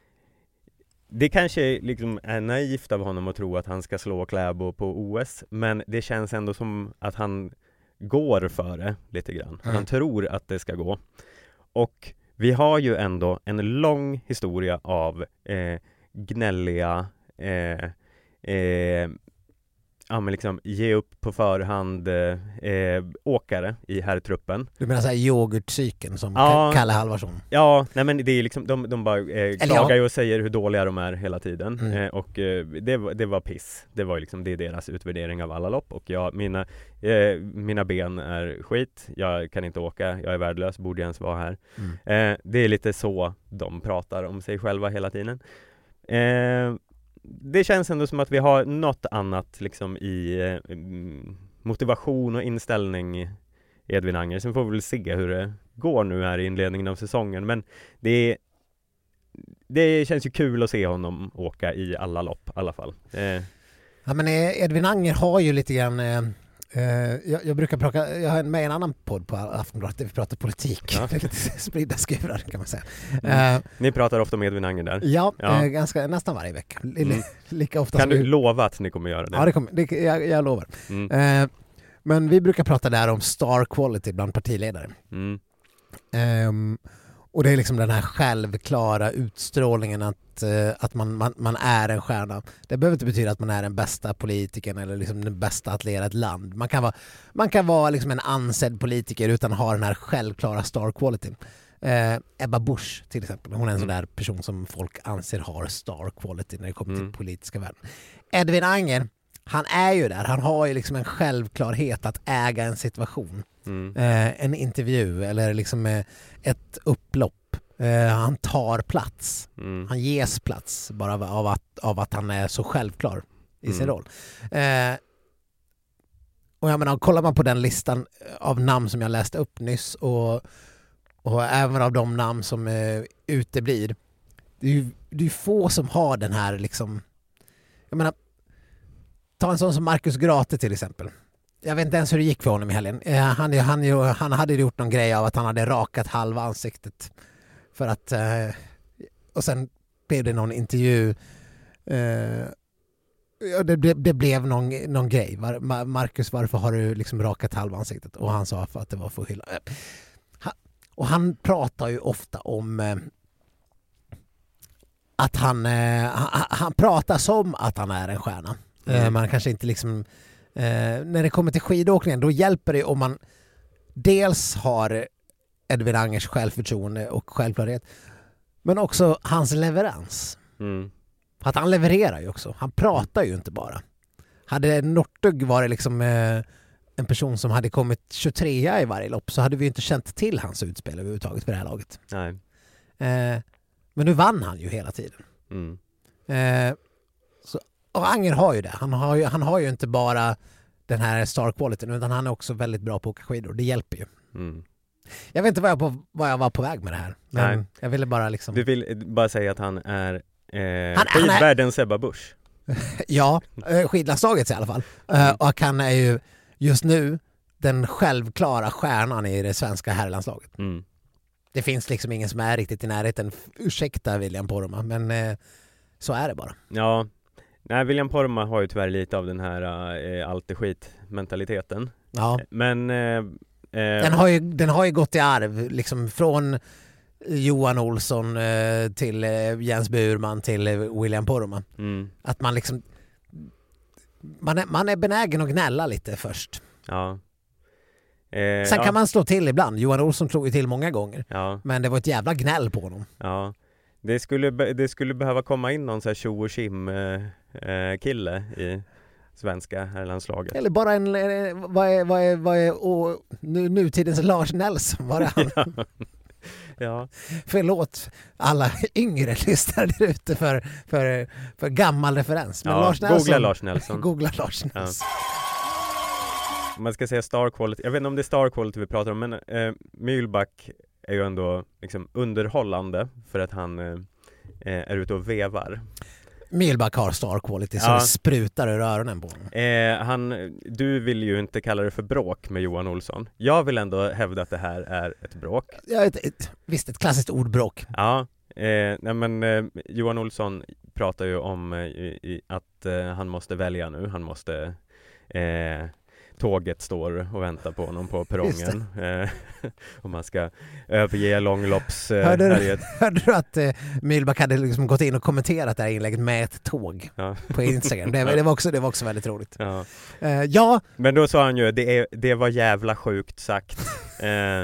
Det kanske liksom är naivt av honom att tro att han ska slå Kläbo på O S, men det känns ändå som att han går för det lite grann. Mm. Han tror att det ska gå. Och vi har ju ändå en lång historia av eh, gnälliga eh, eh, ja, men liksom ge upp på förhand eh, åkare i herrtruppen. Du menar såhär yoghurtcykeln som Ja. Ka- Kalle Halvarsson? Ja, nej men det är liksom, de, de bara eh, ja. klagar ju och säger hur dåliga de är hela tiden. Mm. Eh, och eh, det, var- det var piss. Det var ju liksom, det är deras utvärdering av alla lopp. Och jag, mina, eh, mina ben är skit. Jag kan inte åka. Jag är värdelös. Borde jag ens vara här. Mm. Eh, det är lite så de pratar om sig själva hela tiden. Eh, det känns ändå som att vi har något annat liksom i eh, mm, motivation och inställning i Edvin Anger. Sen får vi väl se hur det går nu här i inledningen av säsongen. Men det, det känns ju kul att se honom åka i alla lopp i alla fall. Eh, Ja, men eh, Edvin Anger har ju lite grann... Eh, eh, jag, jag brukar prata, jag har med en annan podd på Aftonbladet där vi pratar politik. Ja. Det är lite spridda skurar kan man säga. Mm. Eh, Ni pratar ofta om Edvin Anger där. ja, Ja. Eh, ganska, nästan varje vecka. Li- Mm. Lika ofta Kan som du vi- lova att ni kommer göra det? Ja, det kommer, det, jag, jag lovar. Mm. Eh, men vi brukar prata där om star quality bland partiledare. Mm. Ehm, och det är liksom den här självklara utstrålningen att, eh, att man, man, man är en stjärna. Det behöver inte betyda att man är den bästa politikern eller liksom den bästa att leda ett land. Man kan vara, man kan vara liksom en ansedd politiker utan att ha den här självklara star quality. Eh, Ebba Busch till exempel. Hon är en Mm. sån där person som folk anser har star quality när det kommer Mm. till politiska världen. Edvin Anger, han är ju där. Han har ju liksom en självklarhet att äga en situation. Mm. Eh, en intervju eller liksom eh, ett upplopp. Eh, han tar plats. Mm. Han ges plats bara av, av, att, av att han är så självklar i sin Mm. roll. Eh, och jag menar, kollar man på den listan av namn som jag läste upp nyss och, och även av de namn som eh, uteblir, det är ju det är få som har den här liksom, jag menar, ta en sån som Marcus Grate till exempel. Jag vet inte ens hur det gick för honom i helgen. Eh, han, han, han hade gjort någon grej av att han hade rakat halva ansiktet för att eh, och sen blev det någon intervju eh, ja, det, det, det blev någon, någon grej. Var, Marcus, varför har du liksom rakat halva ansiktet? Och han sa för att det var för hylla. Han, och han pratar ju ofta om eh, att han, eh, han han pratar som att han är en stjärna. Mm. Eh, man kanske inte liksom eh, när det kommer till skidåkningen, då hjälper det om man dels har Edvin Angers självförtroende och självklarhet, men också hans leverans. Mm. Att han levererar ju också. Han pratar ju inte bara. Hade Northug varit liksom eh, en person som hade kommit tjugotrea i varje lopp, så hade vi inte känt till hans utspel överhuvudtaget för det här laget. Nej. Eh, men nu vann han ju hela tiden. Mm. Eh, så, och Anger har ju det. Han har ju, han har ju inte bara den här star quality, utan han är också väldigt bra på att åka skidor. Det hjälper ju. Mm. Jag vet inte vad jag, på, vad jag var på väg med det här. Men Nej. jag ville bara liksom... Du vill bara säga att han är eh, Han- han är- skidvärldens Ebba Busch. Ja, eh, skidlandslaget i alla fall. Eh, och han är ju just nu den självklara stjärnan i det svenska herrlandslaget. Mm. Det finns liksom ingen som är riktigt i närheten. Ursäkta William Poromaa, men eh, så är det bara. Ja, nej, William Poromaa har ju tyvärr lite av den här eh, allt är skit mentaliteten. Ja. Men eh, eh, Den har ju, den har ju gått i arv liksom från Johan Olsson eh, till eh, Jens Burman till eh, William Poromaa. mm, Att man liksom man är, man är benägen att gnälla lite först. ja. Eh, Sen ja, kan man slå till ibland. Johan Olsson slog ju till många gånger. ja, Men det var ett jävla gnäll på honom. ja. Det skulle, be- det skulle behöva komma in någon så här tjo och tjim eh, eh, kille i svenska herrlandslaget. Eller bara en... eh, Vad är, vad är, vad är och, nu, nutidens Lars Nelson? Var det han? Ja, Förlåt alla yngre lyssnare där ute för, för, för gammal referens. Men ja. Lars Nelson, Googla Lars Nelson. Googla Lars Nelson. Om man ska säga star quality, jag vet inte om det är star quality vi pratar om, men eh, Mühlbach är ju ändå liksom underhållande för att han eh, är ute och vevar. Mühlbach har star quality så Ja. det sprutar ur öronen på honom. Eh, han, du vill ju inte kalla det för bråk med Johan Olsson. Jag vill ändå hävda att det här är ett bråk. Ja, ett, ett, visst, ett klassiskt ordbråk. Ja, eh, nej men eh, Johan Olsson pratar ju om eh, i, i, att eh, han måste välja nu. Han måste eh, tåget står och väntar på honom på perrongen. Eh, och man ska överge långlopps eh, Hörde du- härjet. Hörde du att eh, Mühlbach hade liksom gått in och kommenterat det här inlägget med ett tåg Ja. på Instagram? Det, det, var, också, det var också väldigt roligt. Ja. Eh, ja, Men då sa han ju, det, är, det var jävla sjukt sagt. Eh,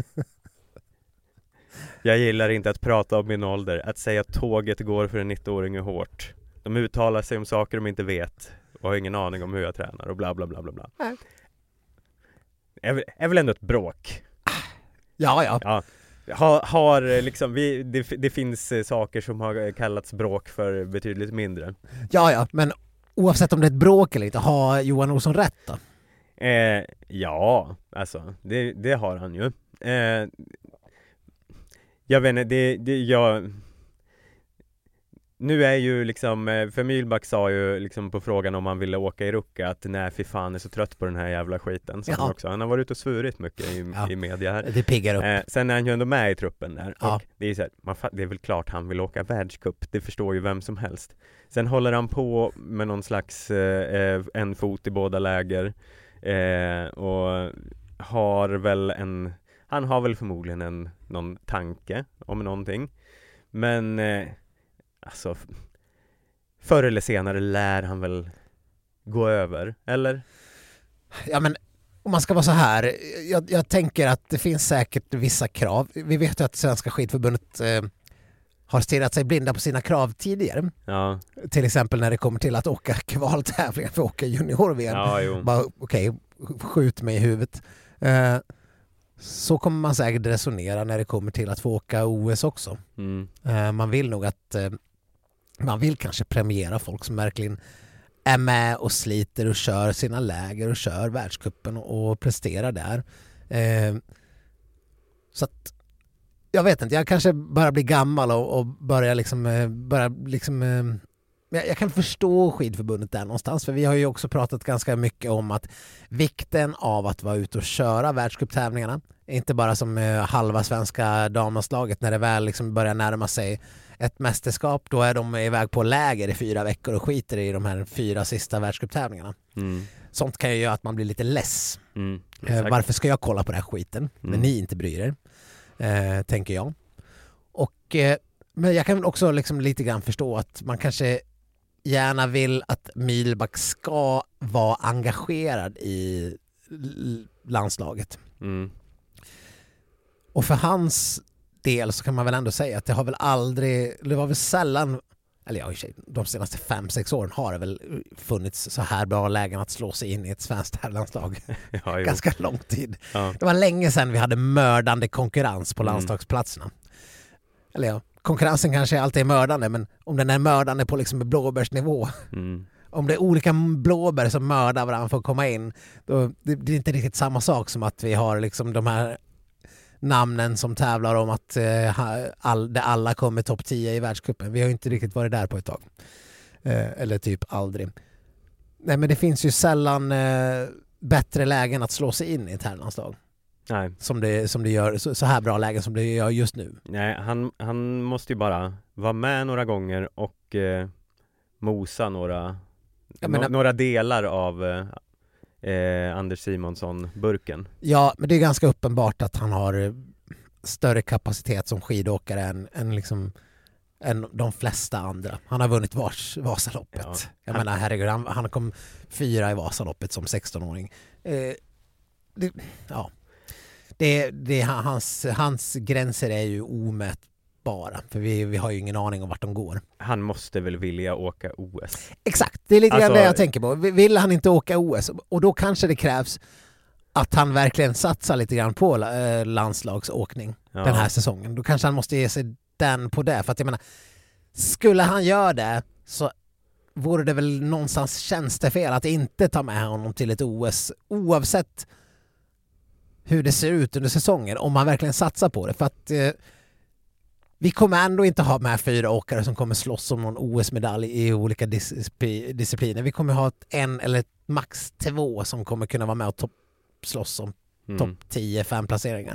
jag gillar inte att prata om min ålder. Att säga att tåget går för en nittioåring är hårt. De uttalar sig om saker de inte vet och har ingen aning om hur jag tränar och bla bla bla bla bla. Nej. Är, väl- är väl ändå ett bråk. ja, ja. Ja. Har, har liksom, vi, det, det finns eh, saker som har kallats bråk för betydligt mindre. Ja, ja, men oavsett om det är ett bråk eller inte, har Johan Olsson rätt då? Eh, ja, alltså det, det har han ju. Eh, jag vet inte, det, det jag... Nu är ju liksom, eh, för Mühlbach sa ju liksom på frågan om han ville åka i Ruka att nej fy fan är så trött på den här jävla skiten. Så Ja. han, också. Han har varit ute och svurit mycket i, Ja. i media här. Det piggar upp. Eh, sen är han ju ändå med i truppen där. Ja. Och det är, så här, man, fa- det är väl klart han vill åka världscup. Det förstår ju vem som helst. Sen håller han på med någon slags eh, eh, en fot i båda läger. Eh, och har väl en... Han har väl förmodligen en, någon tanke om någonting. Men eh, alltså f- förr eller senare lär han väl gå över, eller? Ja, men om man ska vara så här, jag, jag tänker att det finns säkert vissa krav. Vi vet ju att Svenska skidförbundet eh, har stirrat sig blinda på sina krav tidigare. Ja. Till exempel när det kommer till att åka kvaltävlingar för att åka junior-V M. Ja, jo. Bara, okej, okay, skjut mig i huvudet. Eh, så kommer man säkert resonera när det kommer till att få åka O S också. Mm. Eh, man vill nog att eh, man vill kanske premiera folk som verkligen är med och sliter och kör sina läger och kör världscupen och, och presterar där. Eh, så att jag vet inte, jag kanske börjar bli gammal och, och börjar liksom, eh, börja liksom eh, jag, jag kan förstå skidförbundet där någonstans, för vi har ju också pratat ganska mycket om att vikten av att vara ute och köra världscuptävlingarna, inte bara som eh, halva svenska damlandslaget när det väl liksom börjar närma sig ett mästerskap, då är de iväg på läger i fyra veckor och skiter i de här fyra sista världscuptävlingarna. Mm. Sånt kan ju göra att man blir lite less. Mm. Eh, varför ska jag kolla på den här skiten när Mm. ni inte bryr er? Eh, tänker jag. Och, eh, men jag kan också liksom lite grann förstå att man kanske gärna vill att Mühlbach ska vara engagerad i l- landslaget. Mm. Och för hans del så kan man väl ändå säga att det har väl aldrig, det var väl sällan, eller ja, de senaste fem, sex åren har det väl funnits så här bra lägen att slå sig in i ett svenskt herrlandslag. Ja, jo. Ganska lång tid. Ja. Det var länge sedan vi hade mördande konkurrens på Mm. landslagsplatserna. Eller ja, konkurrensen kanske alltid är mördande, men om den är mördande på liksom blåbärsnivå, Mm. om det är olika blåbär som mördar varandra för att komma in, då det, det är inte riktigt samma sak som att vi har liksom de här namnen som tävlar om att eh, all, det alla kommer topp tio i världscupen. Vi har ju inte riktigt varit där på ett tag. Eh, eller typ aldrig. Nej, men det finns ju sällan eh, bättre lägen att slå sig in i ett herrlandslag. Nej. Som det, som det gör, så, så här bra lägen som det gör just nu. Nej, han, han måste ju bara vara med några gånger och eh, mosa några, Jag menar- no, några delar av eh, eh, Anders Simonsson-burken. Ja, men det är ganska uppenbart att han har eh, större kapacitet som skidåkare än, än, liksom, än de flesta andra. Han har vunnit vars, Vasaloppet. Ja. Jag Han- menar, herregud, han, han kom fyra i Vasaloppet som sexton-åring. Eh, det, ja. det, det, hans, hans gränser är ju omätbara, för vi, vi har ju ingen aning om vart de går. Han måste väl vilja åka O S. Exakt, det är lite grann Alltså- det jag tänker på. Vill han inte åka O S, och då kanske det krävs att han verkligen satsar lite grann på eh, landslagsåkning Ja. den här säsongen. Då kanske han måste ge sig den på det. För att jag menar, skulle han göra det så vore det väl någonstans tjänstefel att inte ta med honom till ett O S, oavsett hur det ser ut under säsongen, om man verkligen satsar på det. För att eh, vi kommer ändå inte ha med fyra åkare som kommer slåss om någon O S-medalj i olika dis- discipliner. Vi kommer ha en eller max två som kommer kunna vara med och topp, slåss om Mm. topp tio, fem placeringar.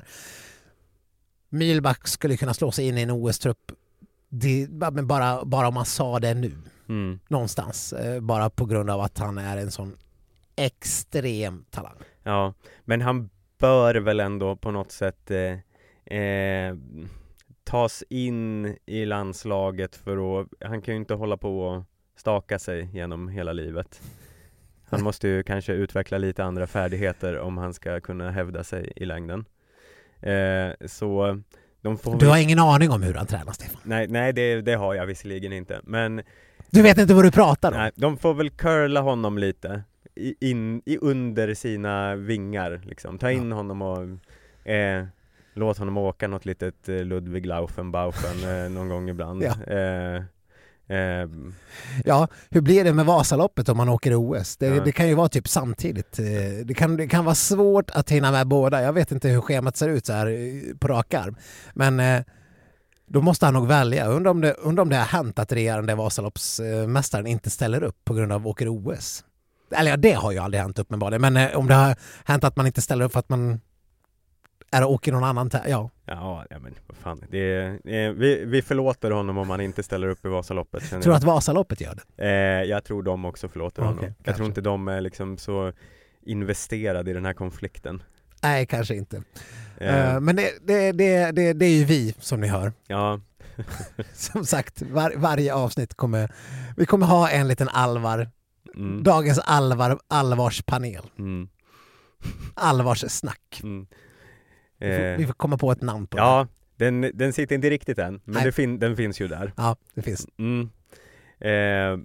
Mühlbach skulle kunna slå sig in i en O S-trupp, det, men bara, bara om man sa det nu. Mm. Någonstans. Eh, bara på grund av att han är en sån extrem talang. Ja, men han bör väl ändå på något sätt eh, eh, tas in i landslaget, för att han kan ju inte hålla på och staka sig genom hela livet. Han måste ju kanske utveckla lite andra färdigheter om han ska kunna hävda sig i längden. Eh, så de får Du väl- har ingen aning om hur han tränar, Stefan. Nej, nej det, det har jag visserligen inte. Men Du vet inte vad du pratar om. nej, de får väl curla honom lite i, in, i under sina vingar liksom. Ta in Ja. honom och eh, låt honom åka något litet eh, Ludwig Laufenbaufen eh, någon gång ibland. Ja. Eh, eh, Ja, hur blir det med Vasaloppet om man åker i O S? Det, Ja. det kan ju vara typ samtidigt. Eh, Det kan, det kan vara svårt att hinna med båda. Jag vet inte hur schemat ser ut så här eh, på rak arm. Men eh, då måste han nog välja. Undrar om det, undrar om det har hänt att regerande Vasaloppsmästaren inte ställer upp på grund av åker O S. Eller ja, det har ju aldrig hänt uppenbarligen. Men eh, om det har hänt att man inte ställer upp för att man är och åker någon annan tä- ja. ja, ja, men vad fan. Det är, eh, vi, vi förlåter honom om han inte ställer upp i Vasaloppet. känner Tror du jag. att Vasaloppet gör det? Eh, jag tror de också förlåter Okej, honom. Jag kanske. tror inte de är liksom så investerade i den här konflikten. Nej, kanske inte. Eh, Eh, men det, det, det, det, det är ju vi, som ni hör. ja, Som sagt, var, varje avsnitt kommer... Vi kommer ha en liten Alvar. mm, Dagens Alvar, allvarspanel. mm. Allvarssnack. Mm. Vi, får, Eh, vi får komma på ett namn på ja, den, den sitter inte riktigt än, men det fin- den finns ju där. det. Ja, det finns. Mm. Eh,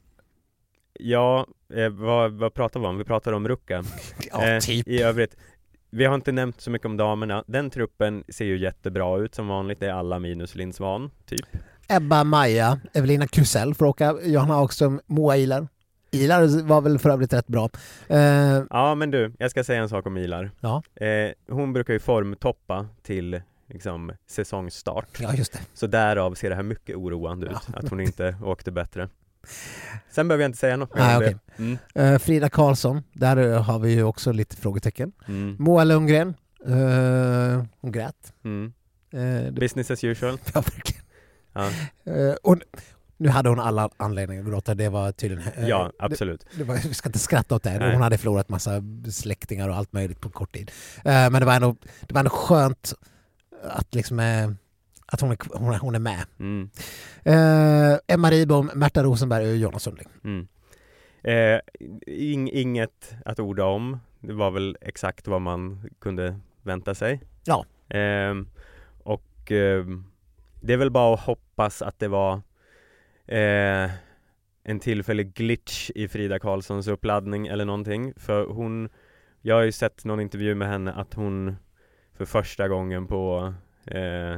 ja, eh, vad, vad pratar vi om? Vi pratar om Ruka. Ja, Eh, typ. I övrigt, vi har inte nämnt så mycket om damerna. Den truppen ser ju jättebra ut som vanligt. Det är alla minus Linn Svan, typ. Ebba, Maja, Evelina Krusell får åka. Johanna Hagström, Moa Ilar. Ilar var väl för övrigt rätt bra. Eh, Ja, men du, jag ska säga en sak om Ilar. ja. Eh, hon brukar ju formtoppa till liksom, säsongsstart. ja, just det. Så därav ser det här mycket oroande ut, Ja. att hon inte åkte bättre. Sen behöver jag inte säga något mer Nej, om okej. det. Mm. Eh, Frida Karlsson, där eh, har vi ju också lite frågetecken. Mm. Moa Lundgren, eh, hon grät. Mm. Eh, det, Business as usual. ja, verkligen. Ja, Eh, och nu hade hon alla anledningar att gråta, det var tydligen... eh, ja absolut. Det, det var, vi ska inte skratta åt det. Nej. Hon hade förlorat massa släktingar och allt möjligt på kort tid. Eh, men det var ändå, det var ändå skönt att liksom... Eh, att hon är, hon är, hon är med. Mm. Eh, Emma Ribom, Märta Rosenberg och Jonas Sundling. Mm. Eh, ing- inget att orda om. Det var väl exakt vad man kunde vänta sig. Ja. Eh, och eh, det är väl bara att hoppas att det var eh, en tillfällig glitch i Frida Karlssons uppladdning eller någonting. För hon, jag har ju sett någon intervju med henne att hon för första gången på eh,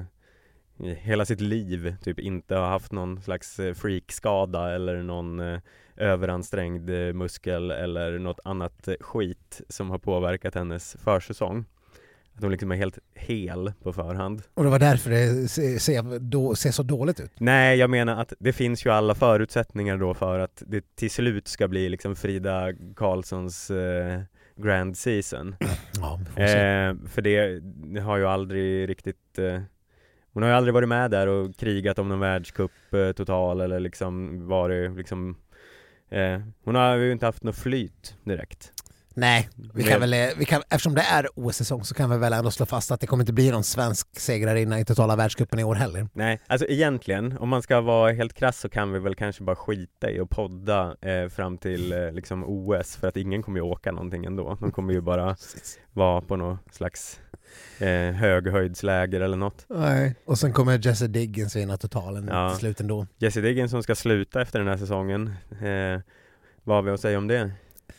i hela sitt liv typ inte har haft någon slags eh, freakskada eller någon eh, överansträngd eh, muskel eller något annat eh, skit som har påverkat hennes försäsong. Att hon liksom är helt hel på förhand. Och det var därför det ser, ser, då, ser så dåligt ut. Nej, jag menar att det finns ju alla förutsättningar då för att det till slut ska bli liksom Frida Karlssons eh, grand season. Ja, vi får se. Eh, för det, det har ju aldrig riktigt... Eh, hon har ju aldrig varit med där och krigat om någon världscup eh, total eller liksom varit liksom... Eh, hon har ju inte haft något flyt direkt. Nej, vi kan väl, eh, vi kan, eftersom det är O S-säsong så kan vi väl ändå slå fast att det kommer inte bli någon svensk segrarinna i totala världscupen i år heller. Nej, alltså egentligen, om man ska vara helt krass så kan vi väl kanske bara skita i och podda eh, fram till eh, liksom O S, för att ingen kommer ju åka någonting ändå. De kommer ju bara vara på någon slags eh, höghöjdsläger eller något. Nej. Och sen kommer Jesse Diggins vinna totalen Ja. till slut ändå. Jesse Diggins som ska sluta efter den här säsongen. Eh, vad har vi att säga om det?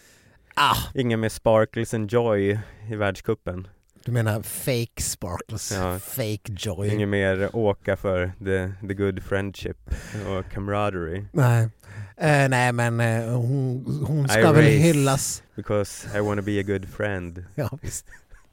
Ah, Ingen med sparkles and joy i världscupen. du menar fake sparkles, Ja. fake joy. Ingen mer åka för the, the good friendship och camaraderie. Nej. Eh, nej, men eh, hon, hon I ska väl race. hyllas. Because I want to be a good friend. Ja, visst.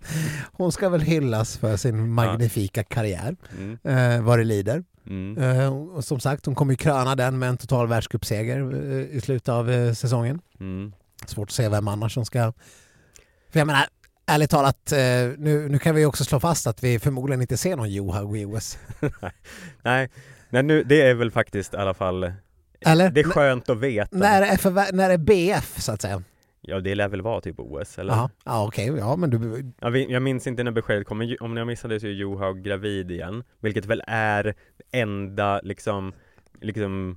Hon ska väl hyllas för sin magnifika karriär, Mm. eh, vad det lider. Mm. Eh, och som sagt, hon kommer ju kröna den med en total världscupseger eh, i slutet av eh, säsongen. Mm. Svårt att se vem annars som ska... För jag menar, ärligt talat, eh, nu, nu kan vi också slå fast att vi förmodligen inte ser någon Johaug i O S. Nej, nej nu, det är väl faktiskt i alla fall... Eller? Det är skönt att veta. När är, för, när är B F, så att säga? Ja, det lär väl vara typ O S, eller? Jaha. Ja, okej. Ja, men du... Ja, vi- jag minns inte när beskedet kom, men om jag missade så är Johaug gravid igen. Vilket väl är enda liksom... liksom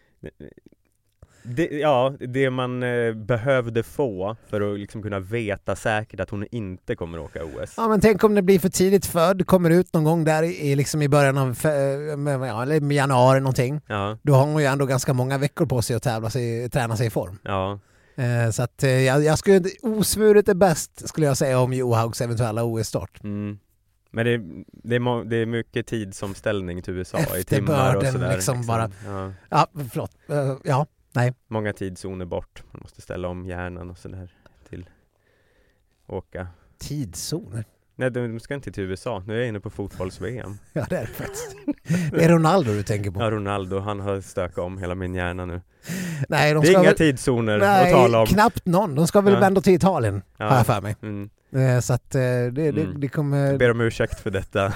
det, ja, det man eh, behövde få för att liksom kunna veta säkert att hon inte kommer att åka O S. Ja, men tänk om det blir för tidigt född, kommer ut någon gång där i, liksom i början av fe- med, ja, eller med januari någonting. Ja, Då har hon ju ändå ganska många veckor på sig att tävla sig, träna sig i form. ja. Eh, så att eh, jag, jag skulle, osvuret är bäst skulle jag säga om Johaugs eventuella O S-start. Mm. Men det, det, är må, det är mycket tidsomställning till U S A i timmar och Efterbörden sådär. liksom bara. Ja. Ja, förlåt. Eh, ja, nej. Många tidszoner bort. Man måste ställa om hjärnan och sådär till åka. Tidszoner. Nej, de ska inte till U S A. Nu är jag inne på fotbolls-V M. Ja, det är det faktiskt. Det är Ronaldo du tänker på. Ja, Ronaldo, han har stökat om hela min hjärna nu. Nej, de Det är ska inga väl... tidszoner Nej, att tala om. knappt någon. De ska väl Ja. vända till Italien, Ja. har jag för mig. Mm. Eh, Så att eh, det, det, Mm. det kommer... Jag ber om ursäkt för detta.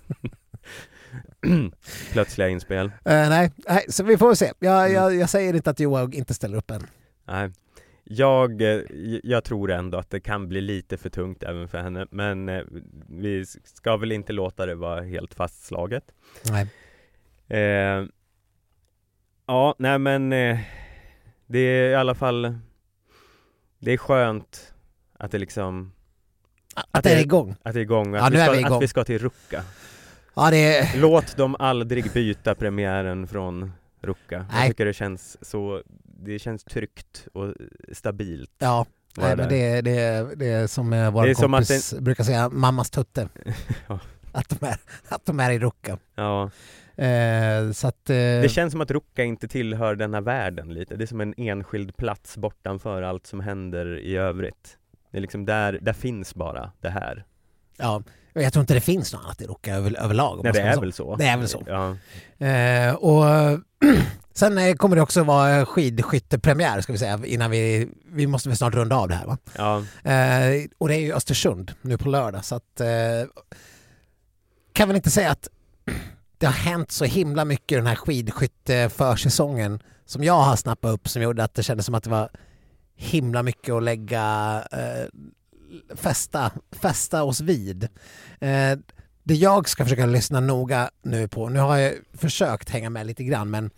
Plötsliga inspel. Eh, nej, nej, så vi får se. Jag, Mm. jag, jag säger inte att Johaug inte ställer upp än. Nej. Jag, eh, jag tror ändå att det kan bli lite för tungt även för henne. Men eh, vi ska väl inte låta det vara helt fastslaget. Nej. Eh, ja, nej men eh, det är i alla fall, det är skönt att det liksom Att, att det är igång. Att det är igång. Att, Ja, vi, nu är ska, vi igång. att vi ska till Ruka. Ja, det är... Låt dem aldrig byta premiären från Ruka. Nej. Jag tycker det känns så, det känns tryggt och stabilt. Ja, nej, men det är, det, är, det är som eh, vår Det är som kompis att brukar säga, mammas tutte. Ja. Att de är, att de är i Ruka. Ja. Eh, så att, eh, Det känns som att Ruka inte tillhör denna världen lite. Det är som en enskild plats bortanför allt som händer i övrigt. Det är liksom där, där finns bara det här. ja, jag tror inte det finns något annat i Ruka över, överlag. om Nej, man det ska är vara väl så. Det är väl så. Ja. Eh, och sen eh, kommer det också vara skidskyttepremiär, ska vi säga, innan vi, vi måste väl snart runda av det här, va? Ja. Eh, och det är ju Östersund nu på lördag, så att eh, kan väl inte säga att det har hänt så himla mycket i den här skidskytteförsäsongen som jag har snappat upp, som gjorde att det kändes som att det var himla mycket att lägga eh, fästa, fästa oss vid. Eh, det jag ska försöka lyssna noga nu på, nu har jag försökt hänga med lite grann, men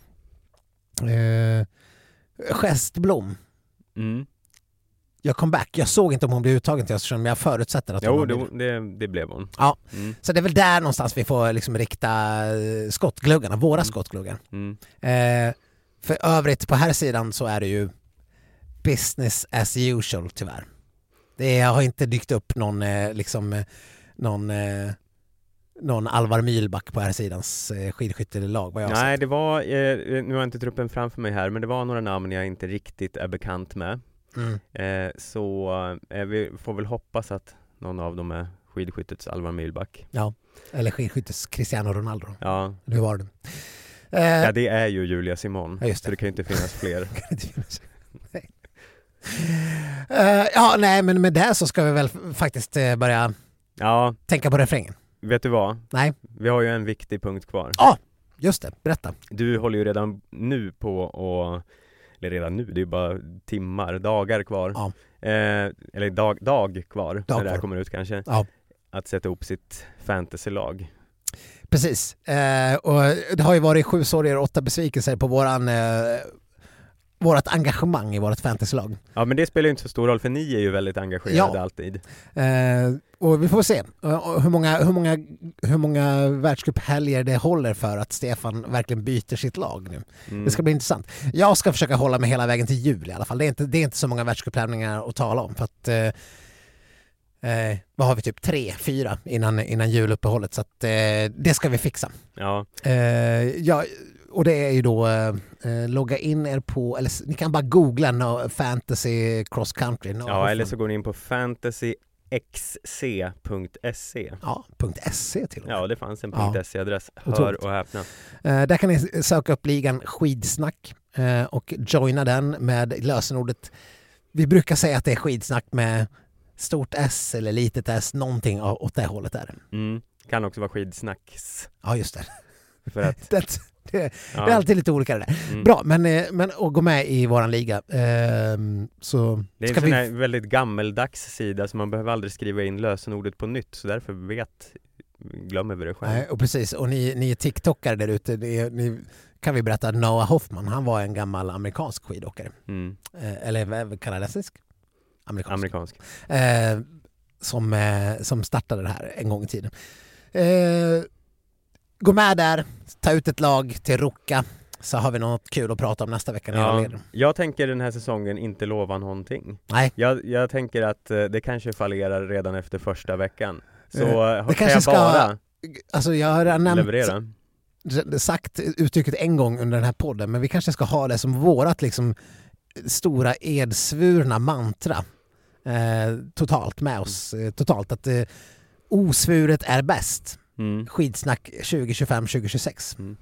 eh, Gestblom, Mm. jag kom back. Jag såg inte om hon blev uttagen till Östersund, men jag förutsätter att hon Jo, har det, blivit. det, det blev hon. Ja, Mm. så det är väl där någonstans vi får liksom rikta eh, skottgluggarna, våra Mm. skottgluggar. Mm. Eh, för övrigt på här sidan så är det ju business as usual, tyvärr. Det har inte dykt upp någon eh, liksom eh, någon eh, någon Alvar Mylback på här sidans eh, skidskyttelag, vad jag har Nej, sett. det var, eh, nu har jag inte truppen framför mig här, men det var några namn jag inte riktigt är bekant med. Mm. Eh, så eh, vi får väl hoppas att någon av dem är skidskyttets Alvar Mylback. Ja, eller skidskyttes Cristiano Ronaldo. Ja. Nu var det. Eh, ja, det är ju Julia Simon. Ja, just det. Så det kan ju inte finnas fler. nej. Eh, ja, nej, men med det så ska vi väl f- faktiskt eh, börja Ja, tänka på refrängen. vet du vad? Nej, Vi har ju en viktig punkt kvar. Ja. just det. Berätta. Du håller ju redan nu på och eller redan nu, det är ju bara timmar, dagar kvar. Ja. Eh, eller dag, dag kvar Dag när det här kvar. kommer ut kanske. Ja. Att sätta upp sitt fantasylag. Precis. Eh, och det har ju varit sju sorger och åtta besvikelser på våran eh, vårat engagemang i vårt fantasylag. Ja, men det spelar ju inte så stor roll, för ni är ju väldigt engagerade Ja. alltid. Eh, och vi får se eh, hur många, hur många, hur många världscuphelger det håller för att Stefan verkligen byter sitt lag nu. Mm. Det ska bli intressant. Jag ska försöka hålla mig hela vägen till jul i alla fall. Det är inte, det är inte så många världscuptävlingar att tala om, för att eh, eh, vad har vi, typ tre, fyra innan, innan juluppehållet, så att eh, det ska vi fixa. Ja, Eh, ja, och det är ju då eh, logga in er på, eller s- ni kan bara googla no, fantasy cross country. No, ja, eller så går ni in på fantasy x c punkt se. Ja, .se till och med. Ja, det fanns en Ja. .se-adress. Hör Otroligt. och häpna. Eh, där kan ni söka upp ligan Skidsnack eh, och joina den med lösenordet. Vi brukar säga att det är skidsnack med stort S eller litet S, någonting å- åt det hållet där. Mm. Kan också vara skidsnacks. Ja, just det. För att, det, det, ja. det är alltid lite olika det där. Mm. Bra, men, eh, men att gå med i våran liga. Ehm, så Det är en ska sån vi... här väldigt gammeldags sida, så man behöver aldrig skriva in lösenordet på nytt, så därför vet, glömmer vi det själv. Nej, och precis, och ni, ni är TikTokare där ute, ni, ni, kan vi berätta att Noah Hoffman, han var en gammal amerikansk skidåkare. Mm. Eh, eller vad- kanadensisk? Amerikansk. Amerikansk. Eh, som, eh, som startade det här en gång i tiden. Eh, gå med där, ta ut ett lag till Ruka, så har vi något kul att prata om nästa vecka när jag Ja, leder. jag tänker den här säsongen inte lova någonting. Nej, Jag, jag tänker att eh, det kanske fallerar redan efter första veckan. Så Eh, eh, det kan kanske jag ska bara alltså jag har redan nämnt, leverera. sagt uttrycket en gång under den här podden, men vi kanske ska ha det som vårat liksom stora edsvurna mantra eh, totalt med oss, eh, totalt att eh, osvuret är bäst. Mm. Skidsnack tjugo tjugofem tjugo tjugosex. Mm.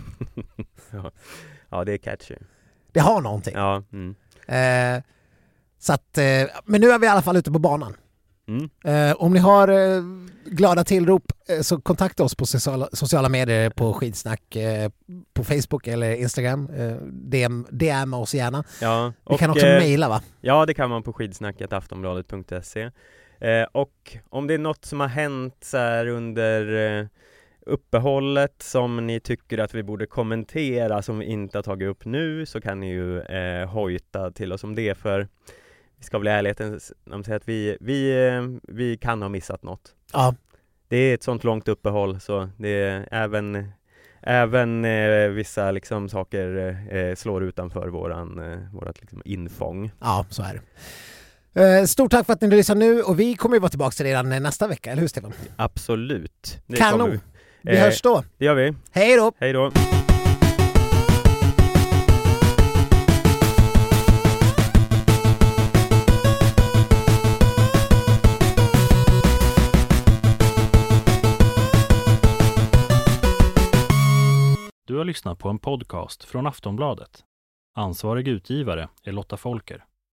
ja. ja, det är catchy. Det har någonting. Ja, mm. Eh, så att, eh, men nu är vi i alla fall ute på banan. Mm. Eh, om ni har eh, glada tillrop eh, så kontakta oss på sociala, sociala medier på Skidsnack eh, på Facebook eller Instagram. Eh, D M, D M oss gärna. Ja, Vi och, kan också eh, mejla, va? Ja, det kan man på skidsnacket aftonbladet punkt se. Eh, och om det är något som har hänt så här under eh, uppehållet som ni tycker att vi borde kommentera som vi inte har tagit upp nu, så kan ni ju eh, hojta till oss om det, för vi ska väl i ärligheten säga att vi, vi, vi kan ha missat något. Ja. Det är ett sånt långt uppehåll så det är även, även eh, vissa liksom saker eh, slår utanför våran, eh, vårat liksom infång. Ja, så är det. Eh, stort tack för att ni lyssnar nu och vi kommer ju vara tillbaka redan nästa vecka, eller hur Stefan? Absolut. Det Kanon! vi. Vi Eh, hörs då. Det gör vi. Hej då! Hej då! Du har lyssnat på en podcast från Aftonbladet. Ansvarig utgivare är Lotta Folker.